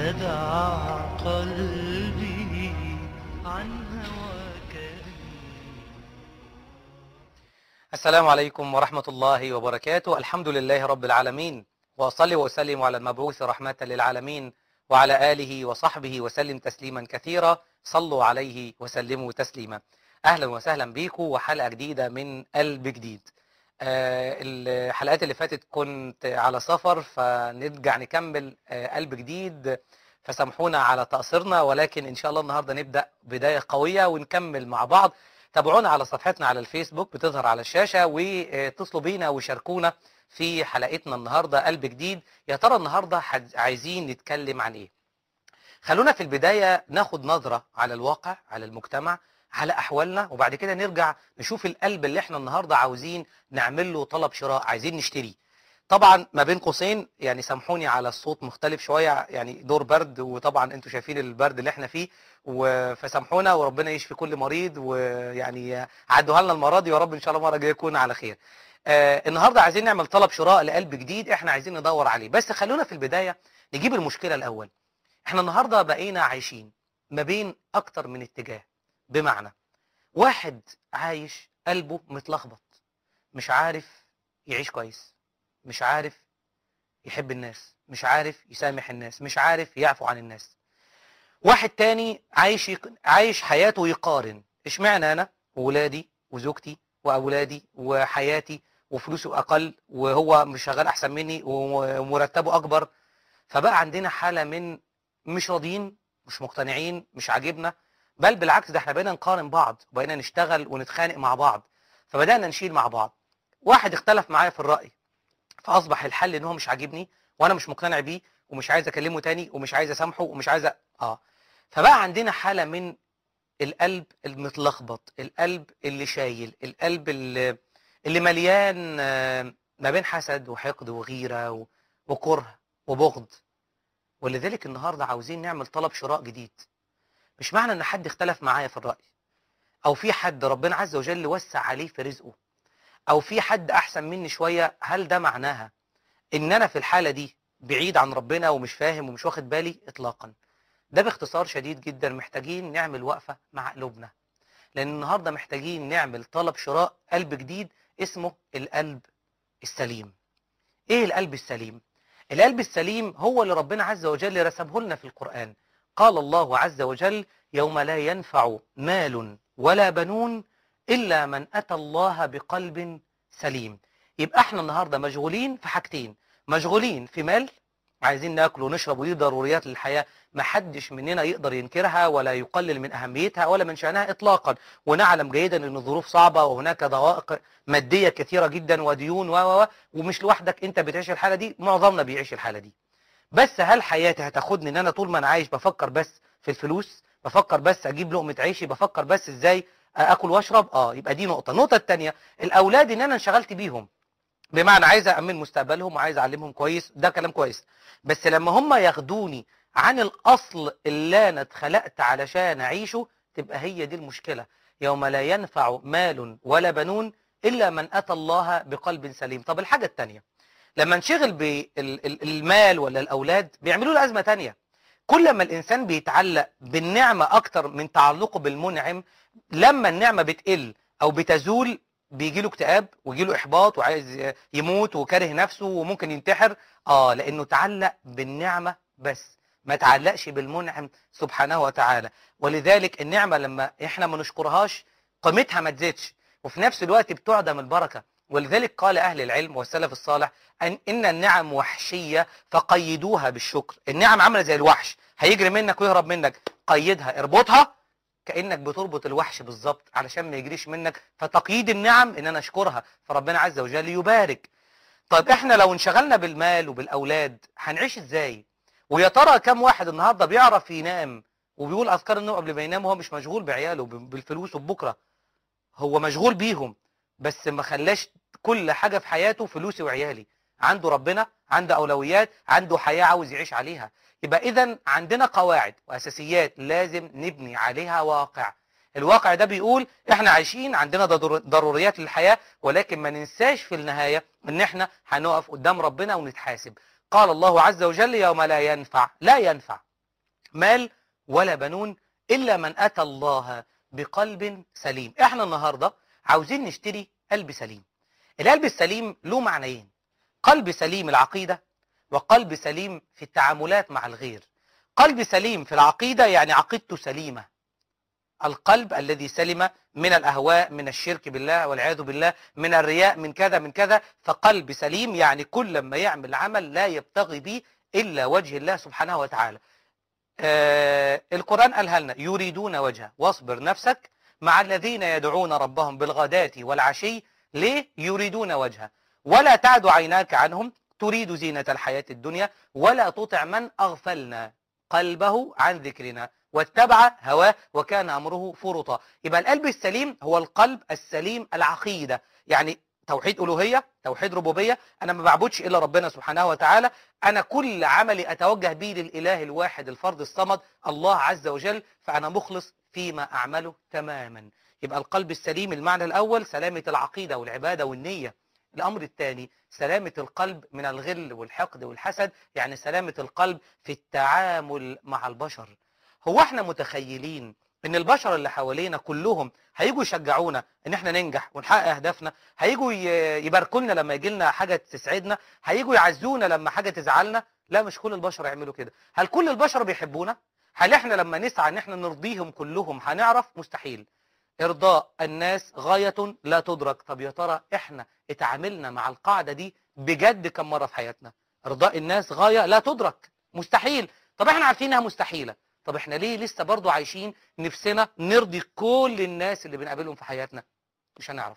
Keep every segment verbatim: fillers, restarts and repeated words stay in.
دع قلبي عن هواك. السلام عليكم ورحمة الله وبركاته. الحمد لله رب العالمين، وأصلي وأسلم على المبعوث رحمة للعالمين وعلى آله وصحبه وسلم تسليما كثيرا. صلوا عليه وسلموا تسليما. أهلا وسهلا بيكم وحلقة جديدة من قلب جديد. آه الحلقات اللي فاتت كنت على سفر، فنرجع نكمل آه قلب جديد، فسامحونا على تقصيرنا، ولكن إن شاء الله النهاردة نبدأ بداية قوية ونكمل مع بعض. تابعونا على صفحتنا على الفيسبوك بتظهر على الشاشة، واتصلوا بينا وشاركونا في حلقتنا النهاردة قلب جديد. يا ترى النهاردة عايزين نتكلم عن ايه؟ خلونا في البداية ناخد نظرة على الواقع، على المجتمع، على أحوالنا، وبعد كده نرجع نشوف القلب اللي احنا النهاردة عاوزين نعمل له طلب شراء، عايزين نشتريه. طبعا ما بين قوسين يعني سامحوني على الصوت مختلف شوية، يعني دور برد، وطبعا انتوا شايفين البرد اللي احنا فيه، فسامحونا وربنا يشفي كل مريض، ويعني عدوها لنا المرة دي، يا رب ان شاء الله المرة الجاية يكون على خير. آه النهاردة عايزين نعمل طلب شراء لقلب جديد احنا عايزين ندور عليه، بس خلونا في البداية نجيب المشكلة الأول. احنا النهاردة بقينا عايشين ما بين اكتر من اتجاه، بمعنى واحد عايش قلبه متلخبط، مش عارف يعيش كويس، مش عارف يحب الناس، مش عارف يسامح الناس، مش عارف يعفو عن الناس. واحد تاني عايش يق... عايش حياته يقارن، اشمعنى انا وولادي وزوجتي واولادي وحياتي وفلوسه اقل وهو مش شغال احسن مني ومرتبه اكبر. فبقى عندنا حالة من مش راضيين، مش مقتنعين، مش عاجبنا، بل بالعكس ده احنا بقينا نقارن بعض، وبقينا نشتغل ونتخانق مع بعض، فبدأنا نشيل مع بعض. واحد اختلف معايا في الرأي، فاصبح الحل ان هو مش عاجبني وانا مش مقتنع بيه ومش عايز اكلمه تاني ومش عايز اسامحه ومش عايز أ... اه فبقى عندنا حالة من القلب المتلخبط، القلب اللي شايل، القلب اللي, اللي مليان ما بين حسد وحقد وغيرة و... وكره وبغض. ولذلك النهاردة عاوزين نعمل طلب شراء جديد. مش معنى ان حد اختلف معايا في الرأي، او في حد ربنا عز وجل وسع عليه في رزقه، او في حد احسن مني شوية، هل ده معناها ان انا في الحالة دي بعيد عن ربنا ومش فاهم ومش واخد بالي؟ اطلاقا. ده باختصار شديد جدا محتاجين نعمل وقفة مع قلوبنا، لان النهاردة محتاجين نعمل طلب شراء قلب جديد اسمه القلب السليم. ايه القلب السليم؟ القلب السليم هو اللي ربنا عز وجل رسمه لنا في القرآن. قال الله عز وجل: يوم لا ينفع مال ولا بنون إلا من أتى الله بقلب سليم. يبقى احنا النهاردة مشغولين في حاجتين، مشغولين في مال، عايزين ناكل ونشرب، ودي ضروريات للحياة، ما حدش مننا يقدر ينكرها ولا يقلل من أهميتها ولا من شأنها إطلاقا، ونعلم جيدا أن الظروف صعبة وهناك ضوائق مادية كثيرة جدا وديون و و ومش لوحدك انت بتعيش الحالة دي، معظمنا بيعيش الحالة دي. بس هل حياتي هتاخدني ان انا طول ما انا عايش بفكر بس في الفلوس، بفكر بس اجيب لقمة عيشي، بفكر بس ازاي اكل واشرب؟ اه يبقى دي نقطة. النقطة الثانية، الاولاد ان انا انشغلت بيهم، بمعنى عايز أأمن مستقبلهم وعايز أعلمهم كويس، ده كلام كويس، بس لما هم ياخدوني عن الأصل اللي أنا اتخلقت علشان أعيشه، تبقى هي دي المشكلة. يوم لا ينفع مال ولا بنون إلا من أتى الله بقلب سليم. طب الحاجة التانية، لما نشغل بالمال ولا الأولاد بيعملوا له أزمة تانية. كل ما الإنسان بيتعلق بالنعمة أكتر من تعلقه بالمنعم، لما النعمة بتقل أو بتزول بيجي له اكتئاب ويجي له احباط وعايز يموت وكاره نفسه وممكن ينتحر. اه لانه تعلق بالنعمة بس، ما تعلقش بالمنعم سبحانه وتعالى. ولذلك النعمة لما احنا ما نشكرهاش قيمتها ما تزيدش، وفي نفس الوقت بتعدم البركة. ولذلك قال اهل العلم والسلف الصالح ان ان النعم وحشية فقيدوها بالشكر. النعم عاملة زي الوحش، هيجري منك ويهرب منك، قيدها، اربطها كأنك بتربط الوحش بالظبط علشان ما يجريش منك. فتقييد النعم ان انا اشكرها، فربنا عز وجل يبارك. طيب احنا لو انشغلنا بالمال وبالاولاد هنعيش ازاي؟ ويا ترى كم واحد النهارده بيعرف ينام وبيقول اذكار النوم قبل ما ينام وهو مش مشغول بعياله بالفلوس وبكره؟ هو مشغول بيهم بس ما خلاش كل حاجة في حياته فلوسي وعيالي، عنده ربنا، عنده أولويات، عنده حياة عاوز يعيش عليها. يبقى إذن عندنا قواعد وأساسيات لازم نبني عليها واقع. الواقع ده بيقول احنا عايشين عندنا ضروريات للحياة، ولكن ما ننساش في النهاية ان احنا هنقف قدام ربنا ونتحاسب. قال الله عز وجل: يوم لا ينفع، لا ينفع مال ولا بنون إلا من أتى الله بقلب سليم. احنا النهاردة عاوزين نشتري قلب سليم. القلب السليم له معنيين: قلب سليم العقيدة، وقلب سليم في التعاملات مع الغير. قلب سليم في العقيدة يعني عقيدته سليمة، القلب الذي سلم من الأهواء، من الشرك بالله والعياذ بالله، من الرياء، من كذا من كذا. فقلب سليم يعني كل ما يعمل عمل لا يبتغي به إلا وجه الله سبحانه وتعالى. آه القرآن قالها لنا: يريدون وجهه واصبر نفسك مع الذين يدعون ربهم بالغداة والعشي. ليه يريدون وجهه؟ ولا تعد عيناك عنهم تريد زينة الحياة الدنيا ولا تطع من أغفلنا قلبه عن ذكرنا واتبع هواه وكان أمره فرطا. يبقى القلب السليم هو القلب السليم العقيدة، يعني توحيد ألوهية، توحيد ربوبية، أنا ما بعبدش إلا ربنا سبحانه وتعالى، أنا كل عملي أتوجه به للإله الواحد الفرد الصمد الله عز وجل، فأنا مخلص فيما أعمله تماما. يبقى القلب السليم المعنى الأول سلامة العقيدة والعبادة والنية. الأمر الثاني سلامة القلب من الغل والحقد والحسد، يعني سلامة القلب في التعامل مع البشر. هو احنا متخيلين ان البشر اللي حوالينا كلهم هيجوا يشجعونا ان احنا ننجح ونحقق اهدافنا؟ هيجوا يباركوا لنا لما يجي لنا حاجه تسعدنا؟ هيجوا يعزونا لما حاجه تزعلنا؟ لا، مش كل البشر يعملوا كده. هل كل البشر بيحبونا؟ هل احنا لما نسعى ان احنا نرضيهم كلهم هنعرف؟ مستحيل. ارضاء الناس غايه لا تدرك. طب يا ترى احنا اتعاملنا مع القاعده دي بجد كم مره في حياتنا؟ ارضاء الناس غايه لا تدرك، مستحيل. طب احنا عارفين انها مستحيله، طب احنا ليه لسه برضو عايشين نفسنا نرضي كل الناس اللي بنقابلهم في حياتنا؟ مش هنعرف.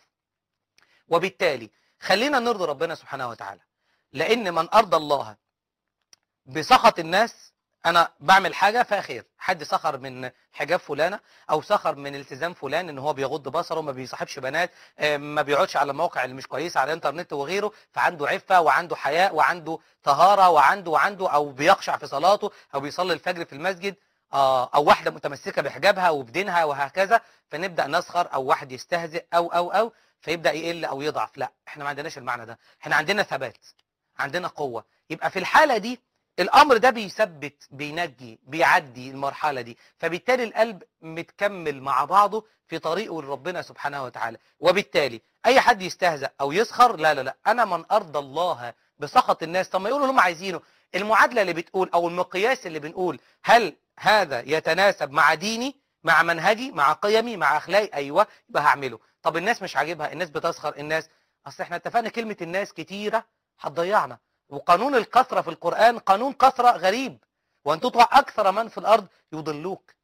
وبالتالي خلينا نرضي ربنا سبحانه وتعالى، لان من ارضى الله بسخط الناس، انا بعمل حاجه فيها خير، حد سخر من حجاب فلانه او سخر من التزام فلان ان هو بيغض بصره، ما بيصاحبش بنات، ما بيقعدش على المواقع اللي مش كويسه على الانترنت وغيره، فعنده عفه وعنده حياء وعنده طهاره وعنده وعنده او بيخشع في صلاته او بيصلي الفجر في المسجد، آه او واحده متمسكه بحجابها وبدينها وهكذا، فنبدا نسخر، او واحد يستهزئ او او او فيبدا يقل او يضعف. لا، احنا ما عندناش المعنى ده، احنا عندنا ثبات، عندنا قوه. يبقى في الحاله دي الامر ده بيثبت، بينجي، بيعدي المرحله دي، فبالتالي القلب متكمل مع بعضه في طريقه لربنا سبحانه وتعالى. وبالتالي اي حد يستهزأ او يسخر، لا لا لا، انا من ارضى الله بسخط الناس. طب ما يقولوا اللي هم عايزينه. المعادله اللي بتقول او المقياس اللي بنقول هل هذا يتناسب مع ديني، مع منهجي، مع قيمي، مع اخلاقي؟ ايوه، يبقى هعمله. طب الناس مش عاجبها، الناس بتسخر، الناس، اصل احنا اتفقنا كلمه الناس كتيره هتضيعنا، وقانون الكثرة في القرآن قانون كثرة غريب، وأن تطع أكثر من في الأرض يضلوك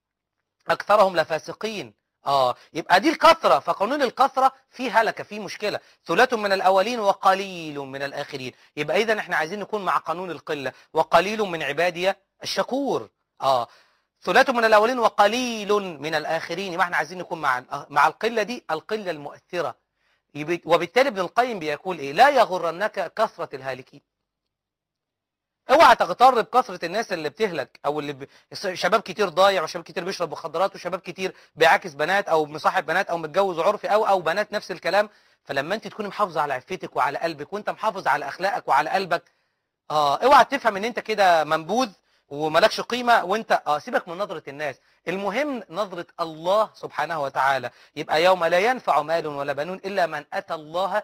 أكثرهم لفاسقين. آه يبقى دي الكثرة، فقانون الكثرة فيه هلكة، فيه مشكلة. ثلاث من الأولين وقليل من الآخرين. يبقى إذا احنا عايزين نكون مع قانون القلة، وقليل من عبادي الشكور. آه ثلاث من الأولين وقليل من الآخرين. يبقى احنا عايزين نكون مع مع القلة دي، القلة المؤثرة. وبالتالي ابن القيم بيقول ايه؟ لا يغرنك كثرة الهالكين. اوعى تغتر بكثرة الناس اللي بتهلك، او اللي ب... شباب كتير ضايع، وشباب كتير بيشرب مخدرات، وشباب كتير بيعاكس بنات، او مصاحب بنات، او متجوز عرفي، او او بنات نفس الكلام. فلما انت تكوني محافظة على عفتك وعلى قلبك، وانت محافظ على اخلاقك وعلى قلبك، اه اوعى تفهم ان انت كده منبوذ وملكش قيمة، وانت اه سيبك من نظرة الناس، المهم نظرة الله سبحانه وتعالى. يبقى يوم لا ينفع مال ولا بنون إلا من أتى الله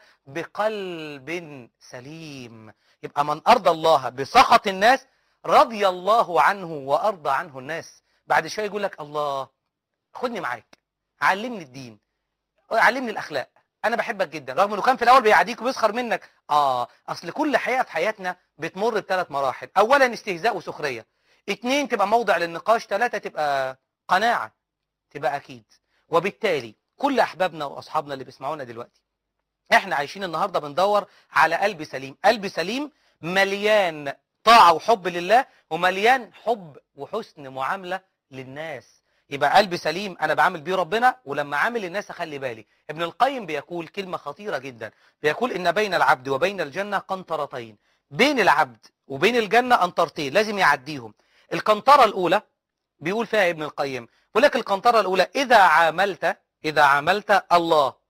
بقلب سليم. يبقى من أرضى الله بسخط الناس رضي الله عنه وأرضى عنه الناس. بعد شوية يقول لك الله خدني معاك، علمني الدين، علمني الأخلاق، أنا بحبك جدا، رغم أنه كان في الأول بيعاديك وبيسخر منك. آه أصل كل حقيقة في حياتنا بتمر بثلاث مراحل: أولا استهزاء وسخرية، اتنين تبقى موضع للنقاش، ثلاثة تبقى قناعة، تبقى أكيد. وبالتالي كل أحبابنا وأصحابنا اللي بيسمعونا دلوقتي، احنا عايشين النهاردة بندور على قلب سليم، قلب سليم مليان طاعة وحب لله، ومليان حب وحسن معاملة للناس. يبقى قلب سليم انا بعامل بيه ربنا، ولما عامل الناس اخلي بالي. ابن القيم بيقول كلمة خطيرة جدا، بيقول ان بين العبد وبين الجنة قنطرتين. بين العبد وبين الجنة قنطرتين لازم يعديهم. القنطرة الاولى بيقول فيها ابن القيم، بيقول لك القنطرة الاولى اذا عاملت اذا عاملت الله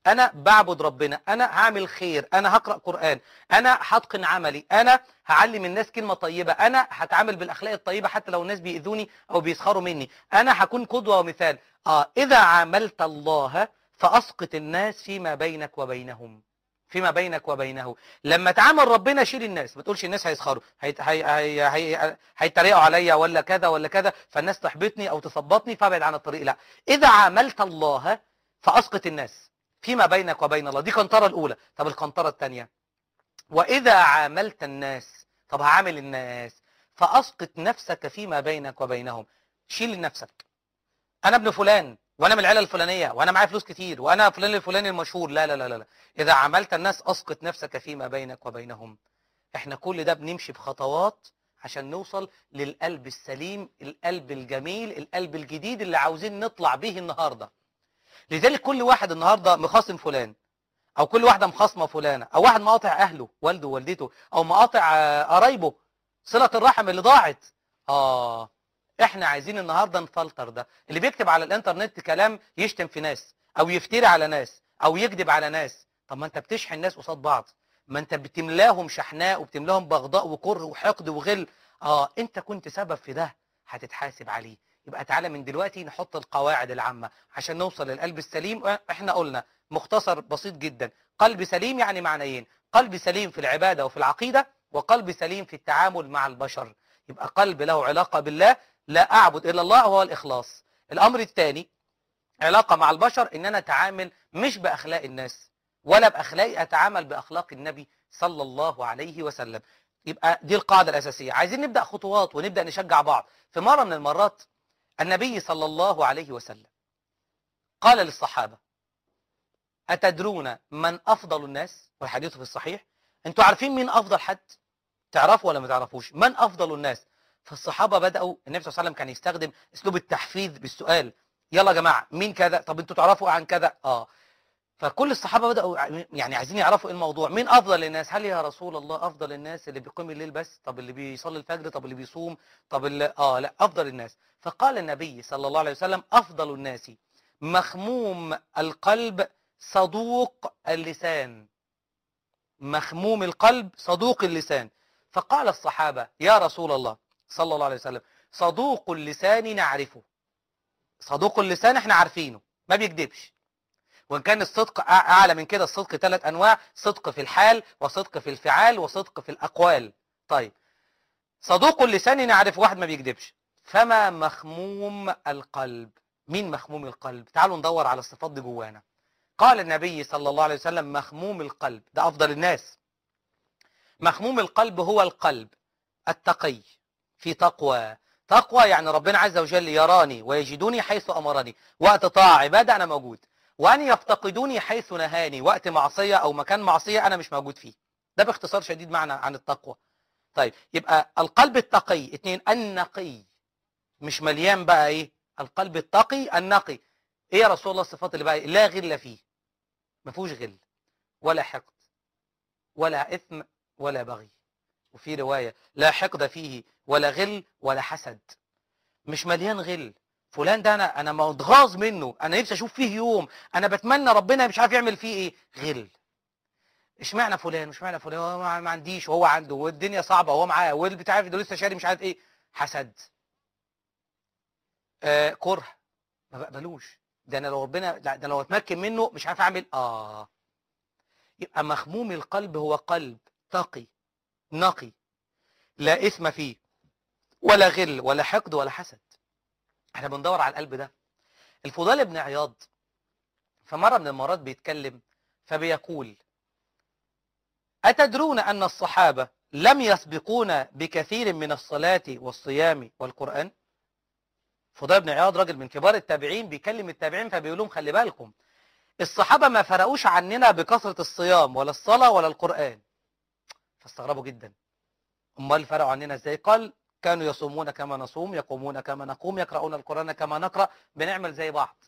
انا بعبد ربنا، انا هعمل خير، انا هقرأ قرآن، انا هتقن عملي، انا هعلم الناس كلمة طيبة، انا هتعامل بالاخلاق الطيبة حتى لو الناس بيأذوني او بيسخروا مني، انا هكون قدوة ومثال. اه اذا عاملت الله فاسقط الناس فيما بينك وبينهم، فيما بينك وبينه. لما تعامل ربنا شيل الناس، ما تقولش الناس هيسخروا، هيت- هي هي هي هيتريقوا عليا ولا كذا ولا كذا فالناس تحبطني او تثبطني فابعد عن الطريق. لا، اذا عاملت الله فاسقط الناس فيما بينك وبين الله. دي قنطرة الاولى. طب القنطرة الثانية، واذا عاملت الناس، طب هعامل الناس، فاسقط نفسك فيما بينك وبينهم. شيل نفسك، انا ابن فلان وانا من العيله الفلانيه وانا معايا فلوس كتير وانا فلان الفلاني المشهور، لا لا لا لا لا. اذا عملت الناس اسقط نفسك فيما بينك وبينهم. احنا كل ده بنمشي بخطوات عشان نوصل للقلب السليم، القلب الجميل، القلب الجديد اللي عاوزين نطلع به النهارده. لذلك كل واحد النهارده مخاصم فلان، او كل واحده مخاصمه فلانه، او واحد مقاطع اهله والده ووالدته، او مقاطع آه، قرايبه، صله الرحم اللي ضاعت. اه احنا عايزين النهارده نفلتر ده. اللي بيكتب على الانترنت كلام يشتم في ناس او يفتري على ناس او يكذب على ناس، طب ما انت بتشحن ناس قصاد بعض، ما انت بتملاهم شحناء وبتملاهم بغضاء وكره وحقد وغل. اه انت كنت سبب في ده، هتتحاسب عليه. يبقى تعالى من دلوقتي نحط القواعد العامه عشان نوصل للقلب السليم. احنا قلنا مختصر بسيط جدا، قلب سليم يعني معنيين: قلب سليم في العباده وفي العقيده، وقلب سليم في التعامل مع البشر. يبقى قلب له علاقه بالله، لا أعبد إلا الله، هو الإخلاص. الأمر الثاني علاقة مع البشر، إن أنا أتعامل مش بأخلاق الناس ولا بأخلاقي، أتعامل بأخلاق النبي صلى الله عليه وسلم. يبقى دي القاعدة الأساسية. عايزين نبدأ خطوات ونبدأ نشجع بعض. في مرة من المرات النبي صلى الله عليه وسلم قال للصحابة: أتدرون من أفضل الناس؟ والحديث في الصحيح. أنتوا عارفين مين أفضل حد؟ تعرفوا ولا ما تعرفوش؟ من أفضل الناس؟ فالصحابة بدأوا، النبي صلى الله عليه وسلم كان يستخدم أسلوب التحفيز بالسؤال: يلا يا جماعة مين كذا؟ طب أنتوا تعرفوا عن كذا؟ آه فكل الصحابة بدأوا يعني عايزين يعرفوا إيه الموضوع، مين أفضل الناس؟ هل يا رسول الله أفضل الناس اللي بيقيم الليل بس؟ طب اللي بيصلي الفجر؟ طب اللي بيصوم؟ طب اللي آه لا، أفضل الناس. فقال النبي صلى الله عليه وسلم: أفضل الناس مخموم القلب صدوق اللسان. مخموم القلب صدوق اللسان. فقال الصحابة: يا رسول الله صلى الله عليه وسلم، صدوق اللسان نعرفه. صدوق اللسان احنا عارفينه، ما بيكذبش. وان كان الصدق أع- اعلى من كده، الصدق ثلاث انواع: صدق في الحال، وصدق في الفعال، وصدق في الاقوال. طيب، صدوق اللسان نعرفه، واحد ما بيكذبش. فما مخموم القلب؟ مين مخموم القلب؟ تعالوا ندور على الصفات دي جوانا. قال النبي صلى الله عليه وسلم: مخموم القلب ده افضل الناس. مخموم القلب هو القلب التقي، في تقوى. تقوى يعني ربنا عز وجل يراني ويجدوني حيث أمرني، وقت طاعة عبادة أنا موجود، وأن يفتقدوني حيث نهاني، وقت معصية أو مكان معصية أنا مش موجود فيه. ده باختصار شديد معنى عن التقوى. طيب، يبقى القلب التقي. اتنين، النقي، مش مليان بقى ايه، القلب التقي النقي. ايه يا رسول الله الصفات اللي بقى إيه؟ لا غل فيه، ما فيهوش غل ولا حقد ولا إثم ولا بغي. وفي رواية: لا حقد فيه ولا غل ولا حسد. مش مليان غل. فلان ده انا انا متغاظ منه، انا نفسي اشوف فيه يوم، انا بتمنى ربنا مش عارف يعمل فيه ايه. غل. اشمعنى فلان واشمعنى فلان، هو ما ما عنديش وهو عنده، والدنيا صعبه وهو معاه، والبتاع ده لسه شاري مش عارف ايه. حسد. آه كره، ما بقبلوش. ده انا لو ربنا، ده أنا لو اتمكن منه مش عارف اعمل. اه يبقى مخموم القلب هو قلب تقي نقي، لا اثم فيه ولا غل ولا حقد ولا حسد. احنا بندور على القلب ده. الفضيل بن عياض فمرة من المرات بيتكلم فبيقول: أتدرون أن الصحابة لم يسبقونا بكثير من الصلاة والصيام والقرآن؟ فضيل بن عياض راجل من كبار التابعين بيكلم التابعين فبيقول لهم: خلي بالكم، الصحابة ما فرقوش عننا بكثرة الصيام ولا الصلاة ولا القرآن. فاستغربوا جدا، امال فرقوا عننا ازاي؟ قال: كانوا يصومون كما نصوم، يقومون كما نقوم، يقرؤون القرآن كما نقرأ، بنعمل زي بعض،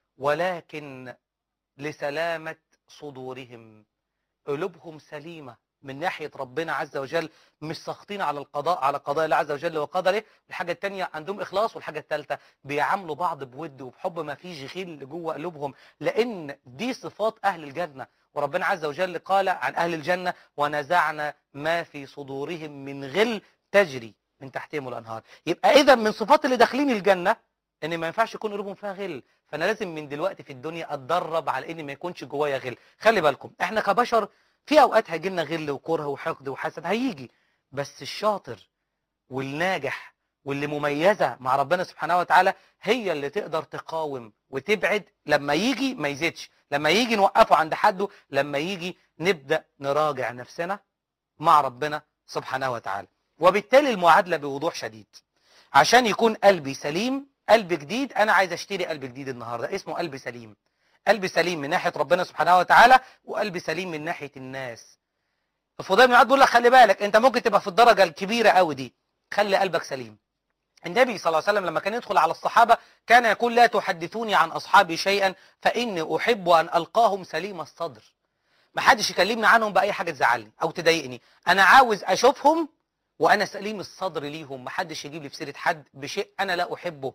ولكن لسلامة صدورهم، قلوبهم سليمة، من ناحية ربنا عز وجل، مش ساخطين على القضاء على قضاء الله عز وجل وقدره. الحاجة التانية عندهم إخلاص، والحاجة التالتة بيعاملوا بعض بود وبحب، ما فيش غل جوه قلوبهم، لأن دي صفات أهل الجنة. وربنا عز وجل قال عن أهل الجنة: ونزعنا ما في صدورهم من غل تجري من تحتهم الأنهار. يبقى إذا من صفات اللي داخلين الجنة ان ما ينفعش يكون قلوبهم فيها غل. فانا لازم من دلوقتي في الدنيا اتدرب على ان ما يكونش جوايا غل. خلي بالكم احنا كبشر في اوقات هيجي لنا غل وكره وحقد وحسد، هيجي، بس الشاطر والناجح واللي مميزه مع ربنا سبحانه وتعالى هي اللي تقدر تقاوم وتبعد. لما يجي ما يزيدش، لما يجي نوقفه عند حده، لما يجي نبدا نراجع نفسنا مع ربنا سبحانه وتعالى. وبالتالي المعادله بوضوح شديد، عشان يكون قلبي سليم، قلب جديد. انا عايز اشتري قلب جديد النهارده اسمه قلب سليم. قلب سليم من ناحيه ربنا سبحانه وتعالى، وقلب سليم من ناحيه الناس. الفضيل بن عياض بيقول لك خلي بالك، انت ممكن تبقى في الدرجه الكبيره قوي دي، خلي قلبك سليم. النبي صلى الله عليه وسلم لما كان يدخل على الصحابه كان يقول: لا تحدثوني عن اصحابي شيئا فاني احب ان القاهم سليم الصدر. ما حدش يكلمني عنهم باي حاجه تزعلني او تضايقني، انا عاوز اشوفهم وانا سليم الصدر ليهم. ما حدش يجيب لي في سيره حد بشيء انا لا احبه.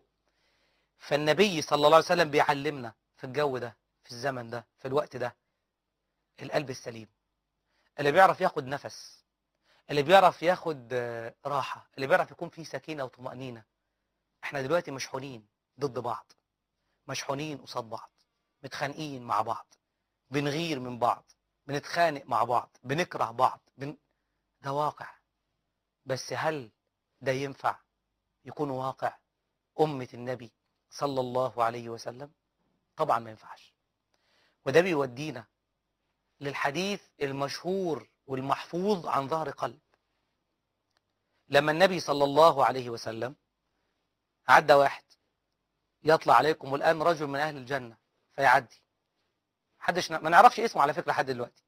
فالنبي صلى الله عليه وسلم بيعلمنا في الجو ده، في الزمن ده، في الوقت ده، القلب السليم اللي بيعرف ياخد نفس، اللي بيعرف ياخد راحة، اللي بيعرف يكون فيه سكينة وطمأنينة. احنا دلوقتي مشحونين ضد بعض، مشحونين قصاد بعض، متخانقين مع بعض، بنغير من بعض، بنتخانق مع بعض، بنكره بعض، بن... ده واقع. بس هل ده ينفع يكون واقع أمة النبي صلى الله عليه وسلم؟ طبعا ما ينفعش. وده بيودينا للحديث المشهور والمحفوظ عن ظهر قلب. لما النبي صلى الله عليه وسلم عدى واحد: يطلع عليكم الآن رجل من أهل الجنة، فيعدي، حدش ما نعرفش اسمه على فكرة لحد دلوقتي.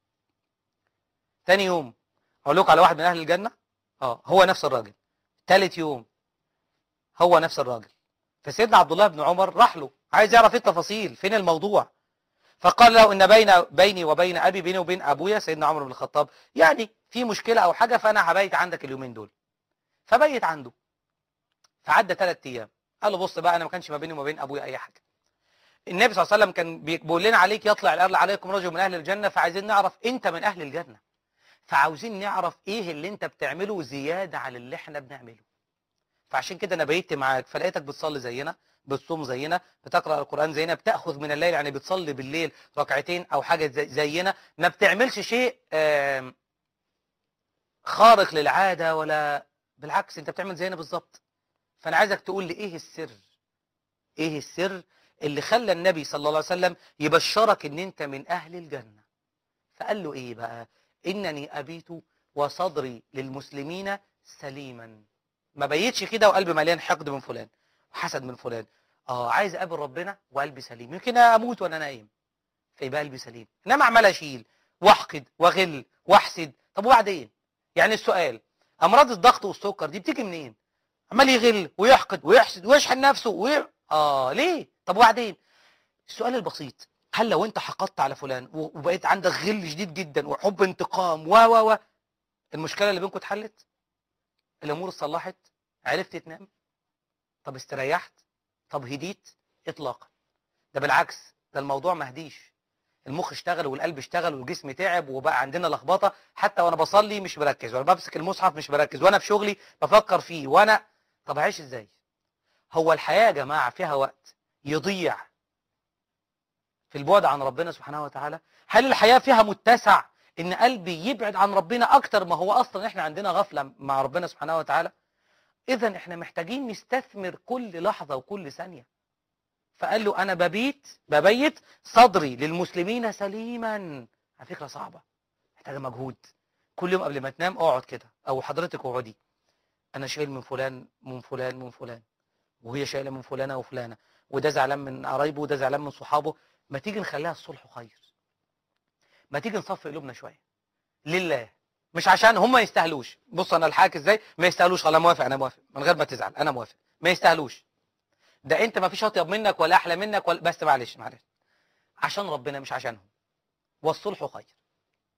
تاني يوم أقول لكم على واحد من أهل الجنة، اه هو نفس الراجل. تالت يوم هو نفس الراجل. فسيدنا عبد الله بن عمر راح له عايز يعرف ايه التفاصيل، فين الموضوع. فقال له: ان بين بيني وبين ابي، بيني وبين ابويا سيدنا عمر بن الخطاب، يعني في مشكله او حاجه، فانا هبيت عندك اليومين دول. فبيت عنده. فعدى ثلاث ايام. قال له: بص بقى، انا ما كانش ما بيني وما بين ابويا اي حاجه. النبي صلى الله عليه وسلم كان بيقول لنا عليك يطلع الارض عليكم رجل من اهل الجنه، فعايزين نعرف انت من اهل الجنه، فعاوزين نعرف ايه اللي انت بتعمله زياده على اللي احنا بنعمله. فعشان كده انا بيت معاك، فلقيتك بتصلي زينا، بتصوم زينا، بتقرأ القرآن زينا، بتأخذ من الليل، يعني بتصلي بالليل ركعتين أو حاجة زي زينا، ما بتعملش شيء خارق للعادة، ولا بالعكس أنت بتعمل زينا بالظبط. فأنا عايزك تقول لي إيه السر، إيه السر اللي خلى النبي صلى الله عليه وسلم يبشرك إن أنت من أهل الجنة. فقال له إيه بقى؟ إنني أبيت وصدري للمسلمين سليما. ما بيتش كده وقلبي مليان حقد من فلان وحسد من فلان. اه عايز اقابل ربنا وقلبي سليم، يمكن اموت وانا نايم فيبقى قلبي سليم، انما عمال اشيل واحقد واغل واحسد. طب وبعدين؟ يعني السؤال، امراض الضغط والسكر دي بتيجي منين؟ عمال يغل ويحقد ويحسد ويشحن نفسه وي... اه ليه؟ طب وبعدين؟ السؤال البسيط، هل لو انت حقدت على فلان وبقيت عندك غل شديد جدا وحب انتقام و و و المشكله اللي بينكم اتحلت؟ الامور اتصلحت؟ عرفت تنام؟ طب استريحت؟ طب هديت؟ اطلاقا. ده بالعكس، ده الموضوع ما هديش. المخ اشتغل والقلب اشتغل والجسم تعب وبقى عندنا لخبطه، حتى وانا بصلي مش بركز، وانا بمسك المصحف مش بركز، وانا في شغلي بفكر فيه، وانا طب هعيش ازاي؟ هو الحياه يا جماعه فيها وقت يضيع في البعد عن ربنا سبحانه وتعالى؟ هل الحياه فيها متسع ان قلبي يبعد عن ربنا اكتر ما هو اصلا احنا عندنا غفله مع ربنا سبحانه وتعالى؟ اذا احنا محتاجين نستثمر كل لحظه وكل ثانيه. فقال له: انا ببيت ببيت صدري للمسلمين سليما. على فكره صعبه، محتاجه مجهود. كل يوم قبل ما تنام اقعد كده، او حضرتك اقعدي: انا شايل من فلان من فلان من فلان، وهي شايله من فلانه وفلانه، وده زعلان من قرايبه وده زعلان من صحابه. ما تيجي نخليها الصلح خير، ما تيجي نصفي قلوبنا شويه لله، مش عشان هم ما يستاهلوش. بص انا الحاك ازاي ما يستاهلوش، خلاص موافق، انا موافق من غير ما تزعل، انا موافق، ما يستاهلوش. ده انت ما فيش اطيب منك ولا احلى منك ولا، بس معلش معلش عشان ربنا مش عشانهم، والصلح خير.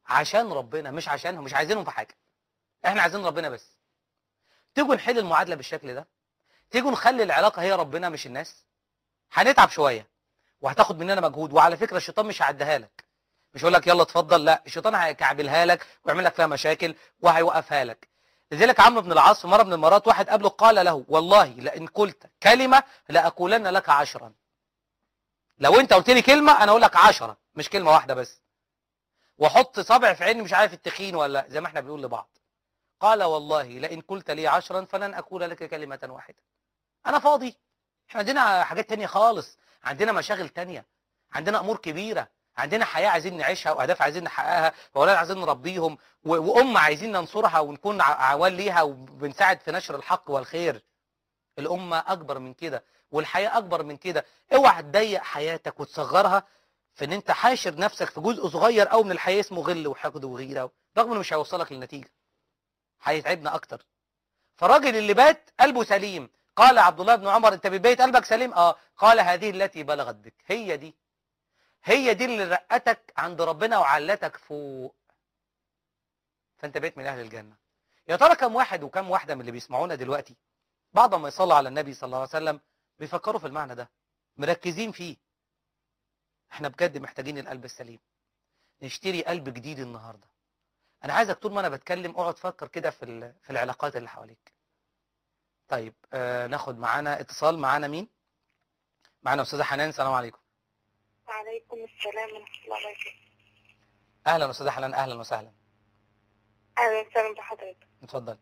عشان ربنا مش عشانهم، مش عايزينهم في حاجة، احنا عايزين ربنا بس. تيجوا نحل المعادلة بالشكل ده، تيجوا نخلي العلاقة هي ربنا مش الناس. هنتعب شوية وهتاخد مننا مجهود، وعلى فكرة الشيطان مش هيعديها لك، مش هيقول لك يلا اتفضل، لا، الشيطان هيكعبلها لك ويعمل لك فيها مشاكل وهيوقفها لك. لذلك عمرو بن العاص في مرة من المرات واحد قبله قال له والله لئن قلت كلمة لأقولن لك عشرا. لو انت قلت لي كلمة انا اقول لك عشرة، مش كلمة واحدة بس، وحط صابع في عيني مش عارف التخين ولا زي ما احنا بنقول لبعض. قال والله لئن قلت لي عشرا فلن أقول لك كلمة واحدة. انا فاضي، احنا عندنا حاجات تانية خالص، عندنا مشاغل تانية، عندنا امور كبيرة، عندنا حياة عايزين نعيشها واهداف عايزين نحققها واولاد عايزين نربيهم وامة عايزين ننصرها ونكون عوان ليها وبنساعد في نشر الحق والخير. الامة اكبر من كده والحياة اكبر من كده. اوعى تضيق حياتك وتصغرها في ان انت حاشر نفسك في جزء صغير قوي من الحياة اسمه غل وحقد وغيرة، رغم انه مش هيوصلك للنتيجة، هيتعبنا اكتر. فالراجل اللي بات قلبه سليم، قال عبد الله بن عمر انت ببيت قلبك سليم؟ اه. قال هذه التي بلغت بك، هي دي هي دي اللي رقتك عند ربنا وعلتك فوق، فانت بيت من اهل الجنة. يا ترى كم واحد وكم واحدة من اللي بيسمعونا دلوقتي بعد ما يصلوا على النبي صلى الله عليه وسلم بيفكروا في المعنى ده، مركزين فيه؟ احنا بجد محتاجين القلب السليم، نشتري قلب جديد النهاردة. انا عايزك طول ما انا بتكلم اقعد فكر كده في في العلاقات اللي حواليك. طيب آه ناخد معانا اتصال. معانا مين؟ معانا استاذة حنان. السلام عليكم. وعليكم السلام ورحمة الله وبركاته. اهلا استاذة حنان، اهلا وسهلا. أهلا وسهلا بحضرتك. اتفضل.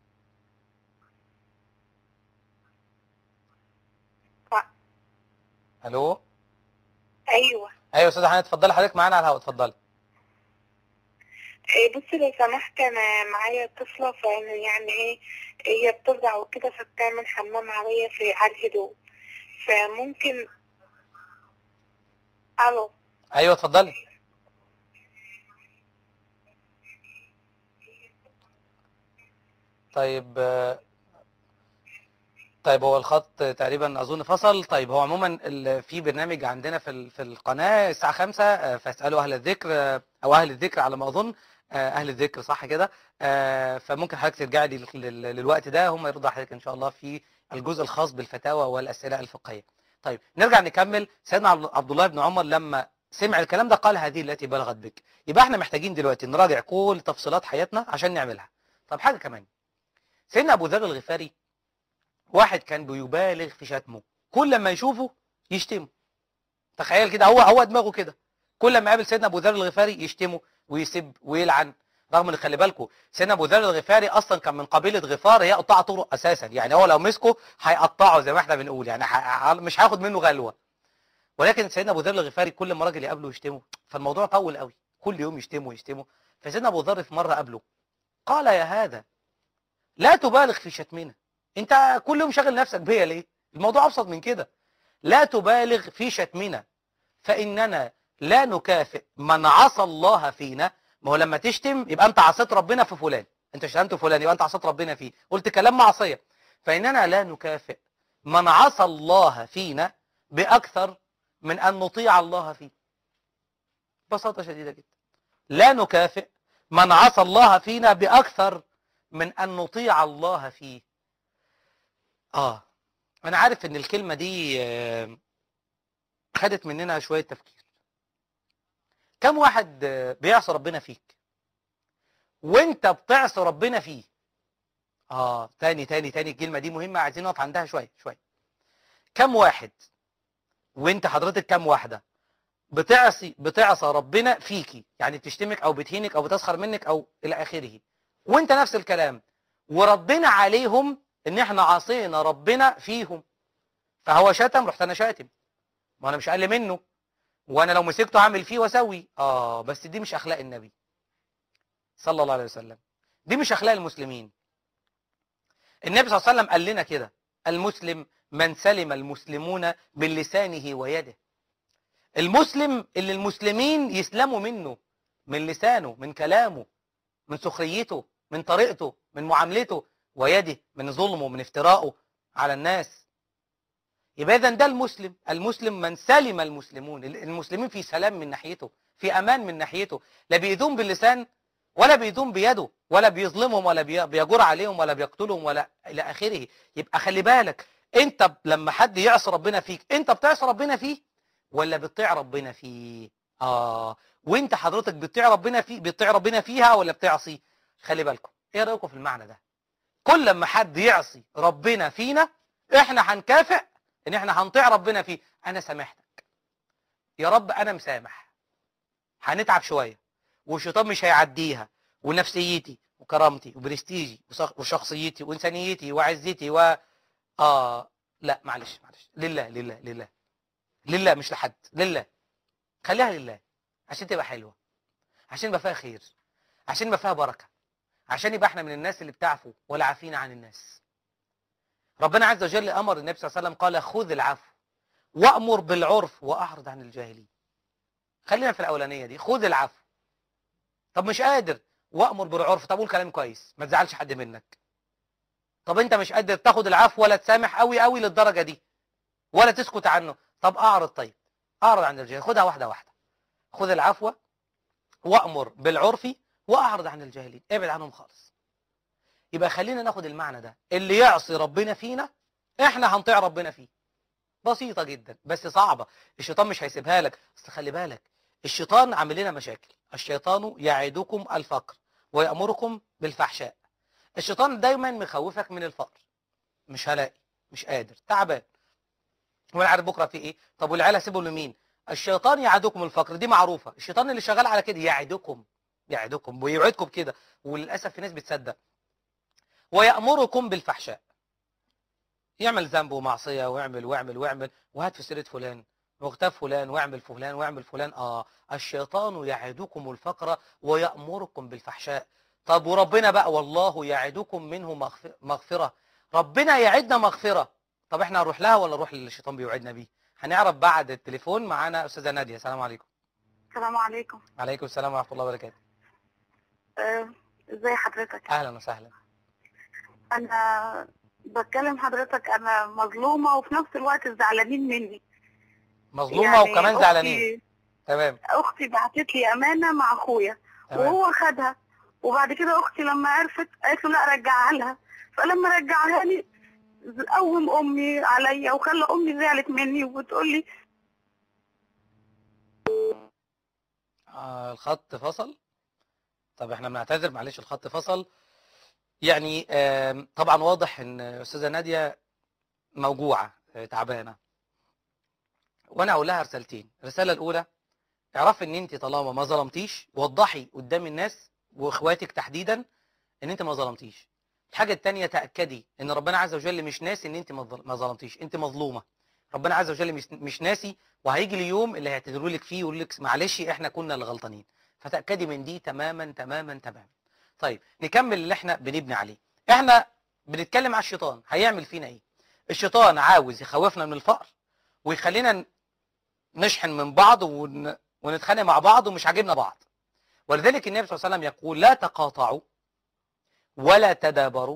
ف... الو. أيوه. ايوه استاذة حنان اتفضلي حضرتك معانا على الهواء، اتفضلي. إيه بصي لو سمحت، أنا معايا طفلة فأنا يعني إيه هي بترضع وكده فبتعمل حمام عليا في على الهدوء، فممكن. ألو. ايوه اتفضلي. طيب آه، طيب هو الخط تقريبا اظن فصل. طيب هو عموما ال- في برنامج عندنا في ال- في القناه الساعه خمسة آه، فاسالوا اهل الذكر آه، او اهل الذكر على ما اظن، آه، اهل الذكر صح كده. آه، فممكن حضرتك ترجعي لل- لل- للوقت ده، هم يرضوا حضرتك ان شاء الله في الجزء الخاص بالفتاوى والاسئله الفقهيه. طيب نرجع نكمل. سيدنا عبد عبد الله بن عمر لما سمع الكلام ده قال هذه التي بلغت بك. يبقى احنا محتاجين دلوقتي نراجع كل تفصيلات حياتنا عشان نعملها. طب حاجه كمان، سيدنا ابو ذر الغفاري واحد كان بيبالغ في شتمه، كل ما يشوفه يشتمه. تخيل كده، هو هو دماغه كده، كل ما يقابل سيدنا ابو ذر الغفاري يشتمه ويسب ويلعن. رغم ان خلي بالكم سيدنا ابو ذر الغفاري اصلا كان من قبيله غفار هي قطاع طرق اساسا، يعني هو لو مسكه هيقطعه زي ما احنا بنقول، يعني ح- مش هياخد منه غلوه. ولكن سيدنا ابو ذر الغفاري كل ما راجل يقابله يشتمه، فالموضوع طول قوي، كل يوم يشتمه يشتمه. فسيدنا ابو ذر في مره قابله قال يا هذا لا تبالغ في شتمنا، انت كل يوم شاغل نفسك بيا ليه؟ الموضوع ابسط من كده. لا تبالغ في شتمنا فاننا لا نكافئ من عصى الله فينا. ما هو لما تشتم يبقى انت عصيت ربنا في فلان، انت شتمت فلان يبقى انت عصيت ربنا فيه، قلت كلام معصيه. فاننا لا نكافئ من عصى الله فينا باكثر من ان نطيع الله فيه. ببساطه شديده جدا، لا نكافئ من عصى الله فينا باكثر من ان نطيع الله فيه. اه انا عارف ان الكلمة دي آه، خدت مننا شوية تفكير. كم واحد آه، بيعصي ربنا فيك وانت بتعصي ربنا فيه؟ اه تاني تاني تاني الكلمة دي مهمة، عايزين نقف عندها شوية شوية. كم واحد وانت حضرتك كم واحدة بتعصي بتعصى ربنا فيكي، يعني بتشتمك او بتهينك او بتسخر منك او الى اخره، وانت نفس الكلام وردنا عليهم ان احنا عصينا ربنا فيهم. فهو شتم رحت انا شاتم، ما انا مش اقل منه، وانا لو مسكته هعمل فيه واسوي. اه بس دي مش اخلاق النبي صلى الله عليه وسلم، دي مش اخلاق المسلمين. النبي صلى الله عليه وسلم قال لنا كده: المسلم من سلم المسلمون من لسانه ويده. المسلم اللي المسلمين يسلموا منه، من لسانه، من كلامه، من سخريته، من طريقته، من معاملته، ويده، من ظلمه، من افتراءه على الناس. يبقى اذا ده المسلم. المسلم من سلم المسلمون، المسلمين في سلام من ناحيته، في امان من ناحيته، لا بيدوم باللسان ولا بيدوم بيده ولا بيظلمهم ولا بي- بيجور عليهم ولا بيقتلهم ولا الى اخره. يبقى خلي بالك، انت ب- لما حد يعصي ربنا فيك، انت بتعصي ربنا فيه ولا بتطيع ربنا فيه؟ اه، وانت حضرتك بتطيع ربنا فيه، بتطيع ربنا فيها ولا بتعصي؟ خلي بالكم، ايه رايكم في المعنى ده؟ كل لما حد يعصي ربنا فينا، احنا هنكافئ ان احنا هنطيع ربنا فيه. انا سامحتك يا رب، انا مسامح. هنتعب شويه والشيطان مش هيعديها، ونفسيتي وكرامتي وبرستيجي وشخ- وشخصيتي وانسانيتي وعزتي و اه لا معلش معلش، لله لله لله لله، مش لحد، لله. خليها لله عشان تبقى حلوه، عشان يبقى فيها خير، عشان يبقى فيها بركه، عشان يبقى احنا من الناس اللي بتعفو ولا عافين عن الناس. ربنا عز وجل امر النبي صلى الله عليه وسلم قال خذ العفو وامر بالعرف واعرض عن الجاهلين. خلينا في الاولانيه دي، خذ العفو. طب مش قادر، وامر بالعرف. طب قول كلام كويس ما تزعلش حد منك. طب انت مش قادر تاخد العفو ولا تسامح قوي قوي للدرجه دي ولا تسكت عنه، طب اعرض. طيب اعرض عن الجاهلين، خدها واحده واحده. خذ العفو وامر بالعرف واعرض عن الجاهلين، ابعد عنهم خالص. يبقى خلينا ناخد المعنى ده، اللي يعصي ربنا فينا احنا هنطيع ربنا فيه. بسيطه جدا بس صعبه، الشيطان مش هيسيبها لك. اصل خلي بالك، الشيطان عامل لنا مشاكل. الشيطان يعدكم الفقر ويأمركم بالفحشاء. الشيطان دايما مخوفك من الفقر، مش هلاقي، مش قادر، تعبان، ولا عارف بكره في ايه. طب والعيال هسيبهم لمين؟ الشيطان يعدكم الفقر، دي معروفه. الشيطان اللي شغال على كده يعدكم، يعدكم ويوعدكم بكده، وللاسف في ناس بتصدق. ويأمركم بالفحشاء، يعمل ذنب ومعصيه ويعمل واعمل واعمل، وهات في سيره فلان واغتاب فلان واعمل فلان واعمل فلان. اه، الشيطان يعدكم الفقر ويأمركم بالفحشاء. طب وربنا بقى والله يعدكم منه مغف- مغفرة. ربنا يعدنا مغفرة، طب احنا هنروح لها ولا نروح للي الشيطان بيوعدنا بيه؟ هنعرف بعد التليفون. معانا استاذة نادية، السلام عليكم. السلام عليكم. عليكم السلام ورحمة الله وبركاته. آه، ازي حضرتك؟ اهلا وسهلا. انا بتكلم حضرتك، انا مظلومه وفي نفس الوقت زعلانين مني. مظلومة يعني وكمان أختي- زعلانين. تمام اختي بعتت لي امانه مع اخويا تمام. وهو خدها، وبعد كده اختي لما عرفت قالت له لا رجعها لها. فلما رجعها لي قوم امي عليا وخلى امي زعلت مني وبتقول لي آه الخط فصل. طب احنا بنعتذر، معلش الخط فصل. يعني آم، طبعا واضح ان استاذة نادية موجوعة، آه، تعبانة. وانا اقول لها رسالتين. الرسالة الاولى، اعرفي ان انت طالما ما ظلمتيش، وضحي قدام الناس واخواتك تحديدا ان انت ما ظلمتيش. الحاجة الثانية، تأكدي ان ربنا عز وجل مش ناسي ان انت ما ظل- ما ظلمتيش، انت مظلومة. ربنا عز وجل مش مش ناسي، وهيجي اليوم اللي هيعتذروا لك فيه ويقول لك معلش احنا كنا اللي غلطانين. فتأكدي من دي تماما تماما تماما. طيب نكمل اللي احنا بنبني عليه. احنا بنتكلم على الشيطان هيعمل فينا ايه. الشيطان عاوز يخوفنا من الفقر ويخلينا نشحن من بعض ون... ونتخانق مع بعض ومش عاجبنا بعض. ولذلك النبي صلى الله عليه وسلم يقول لا تقاطعوا ولا تدابروا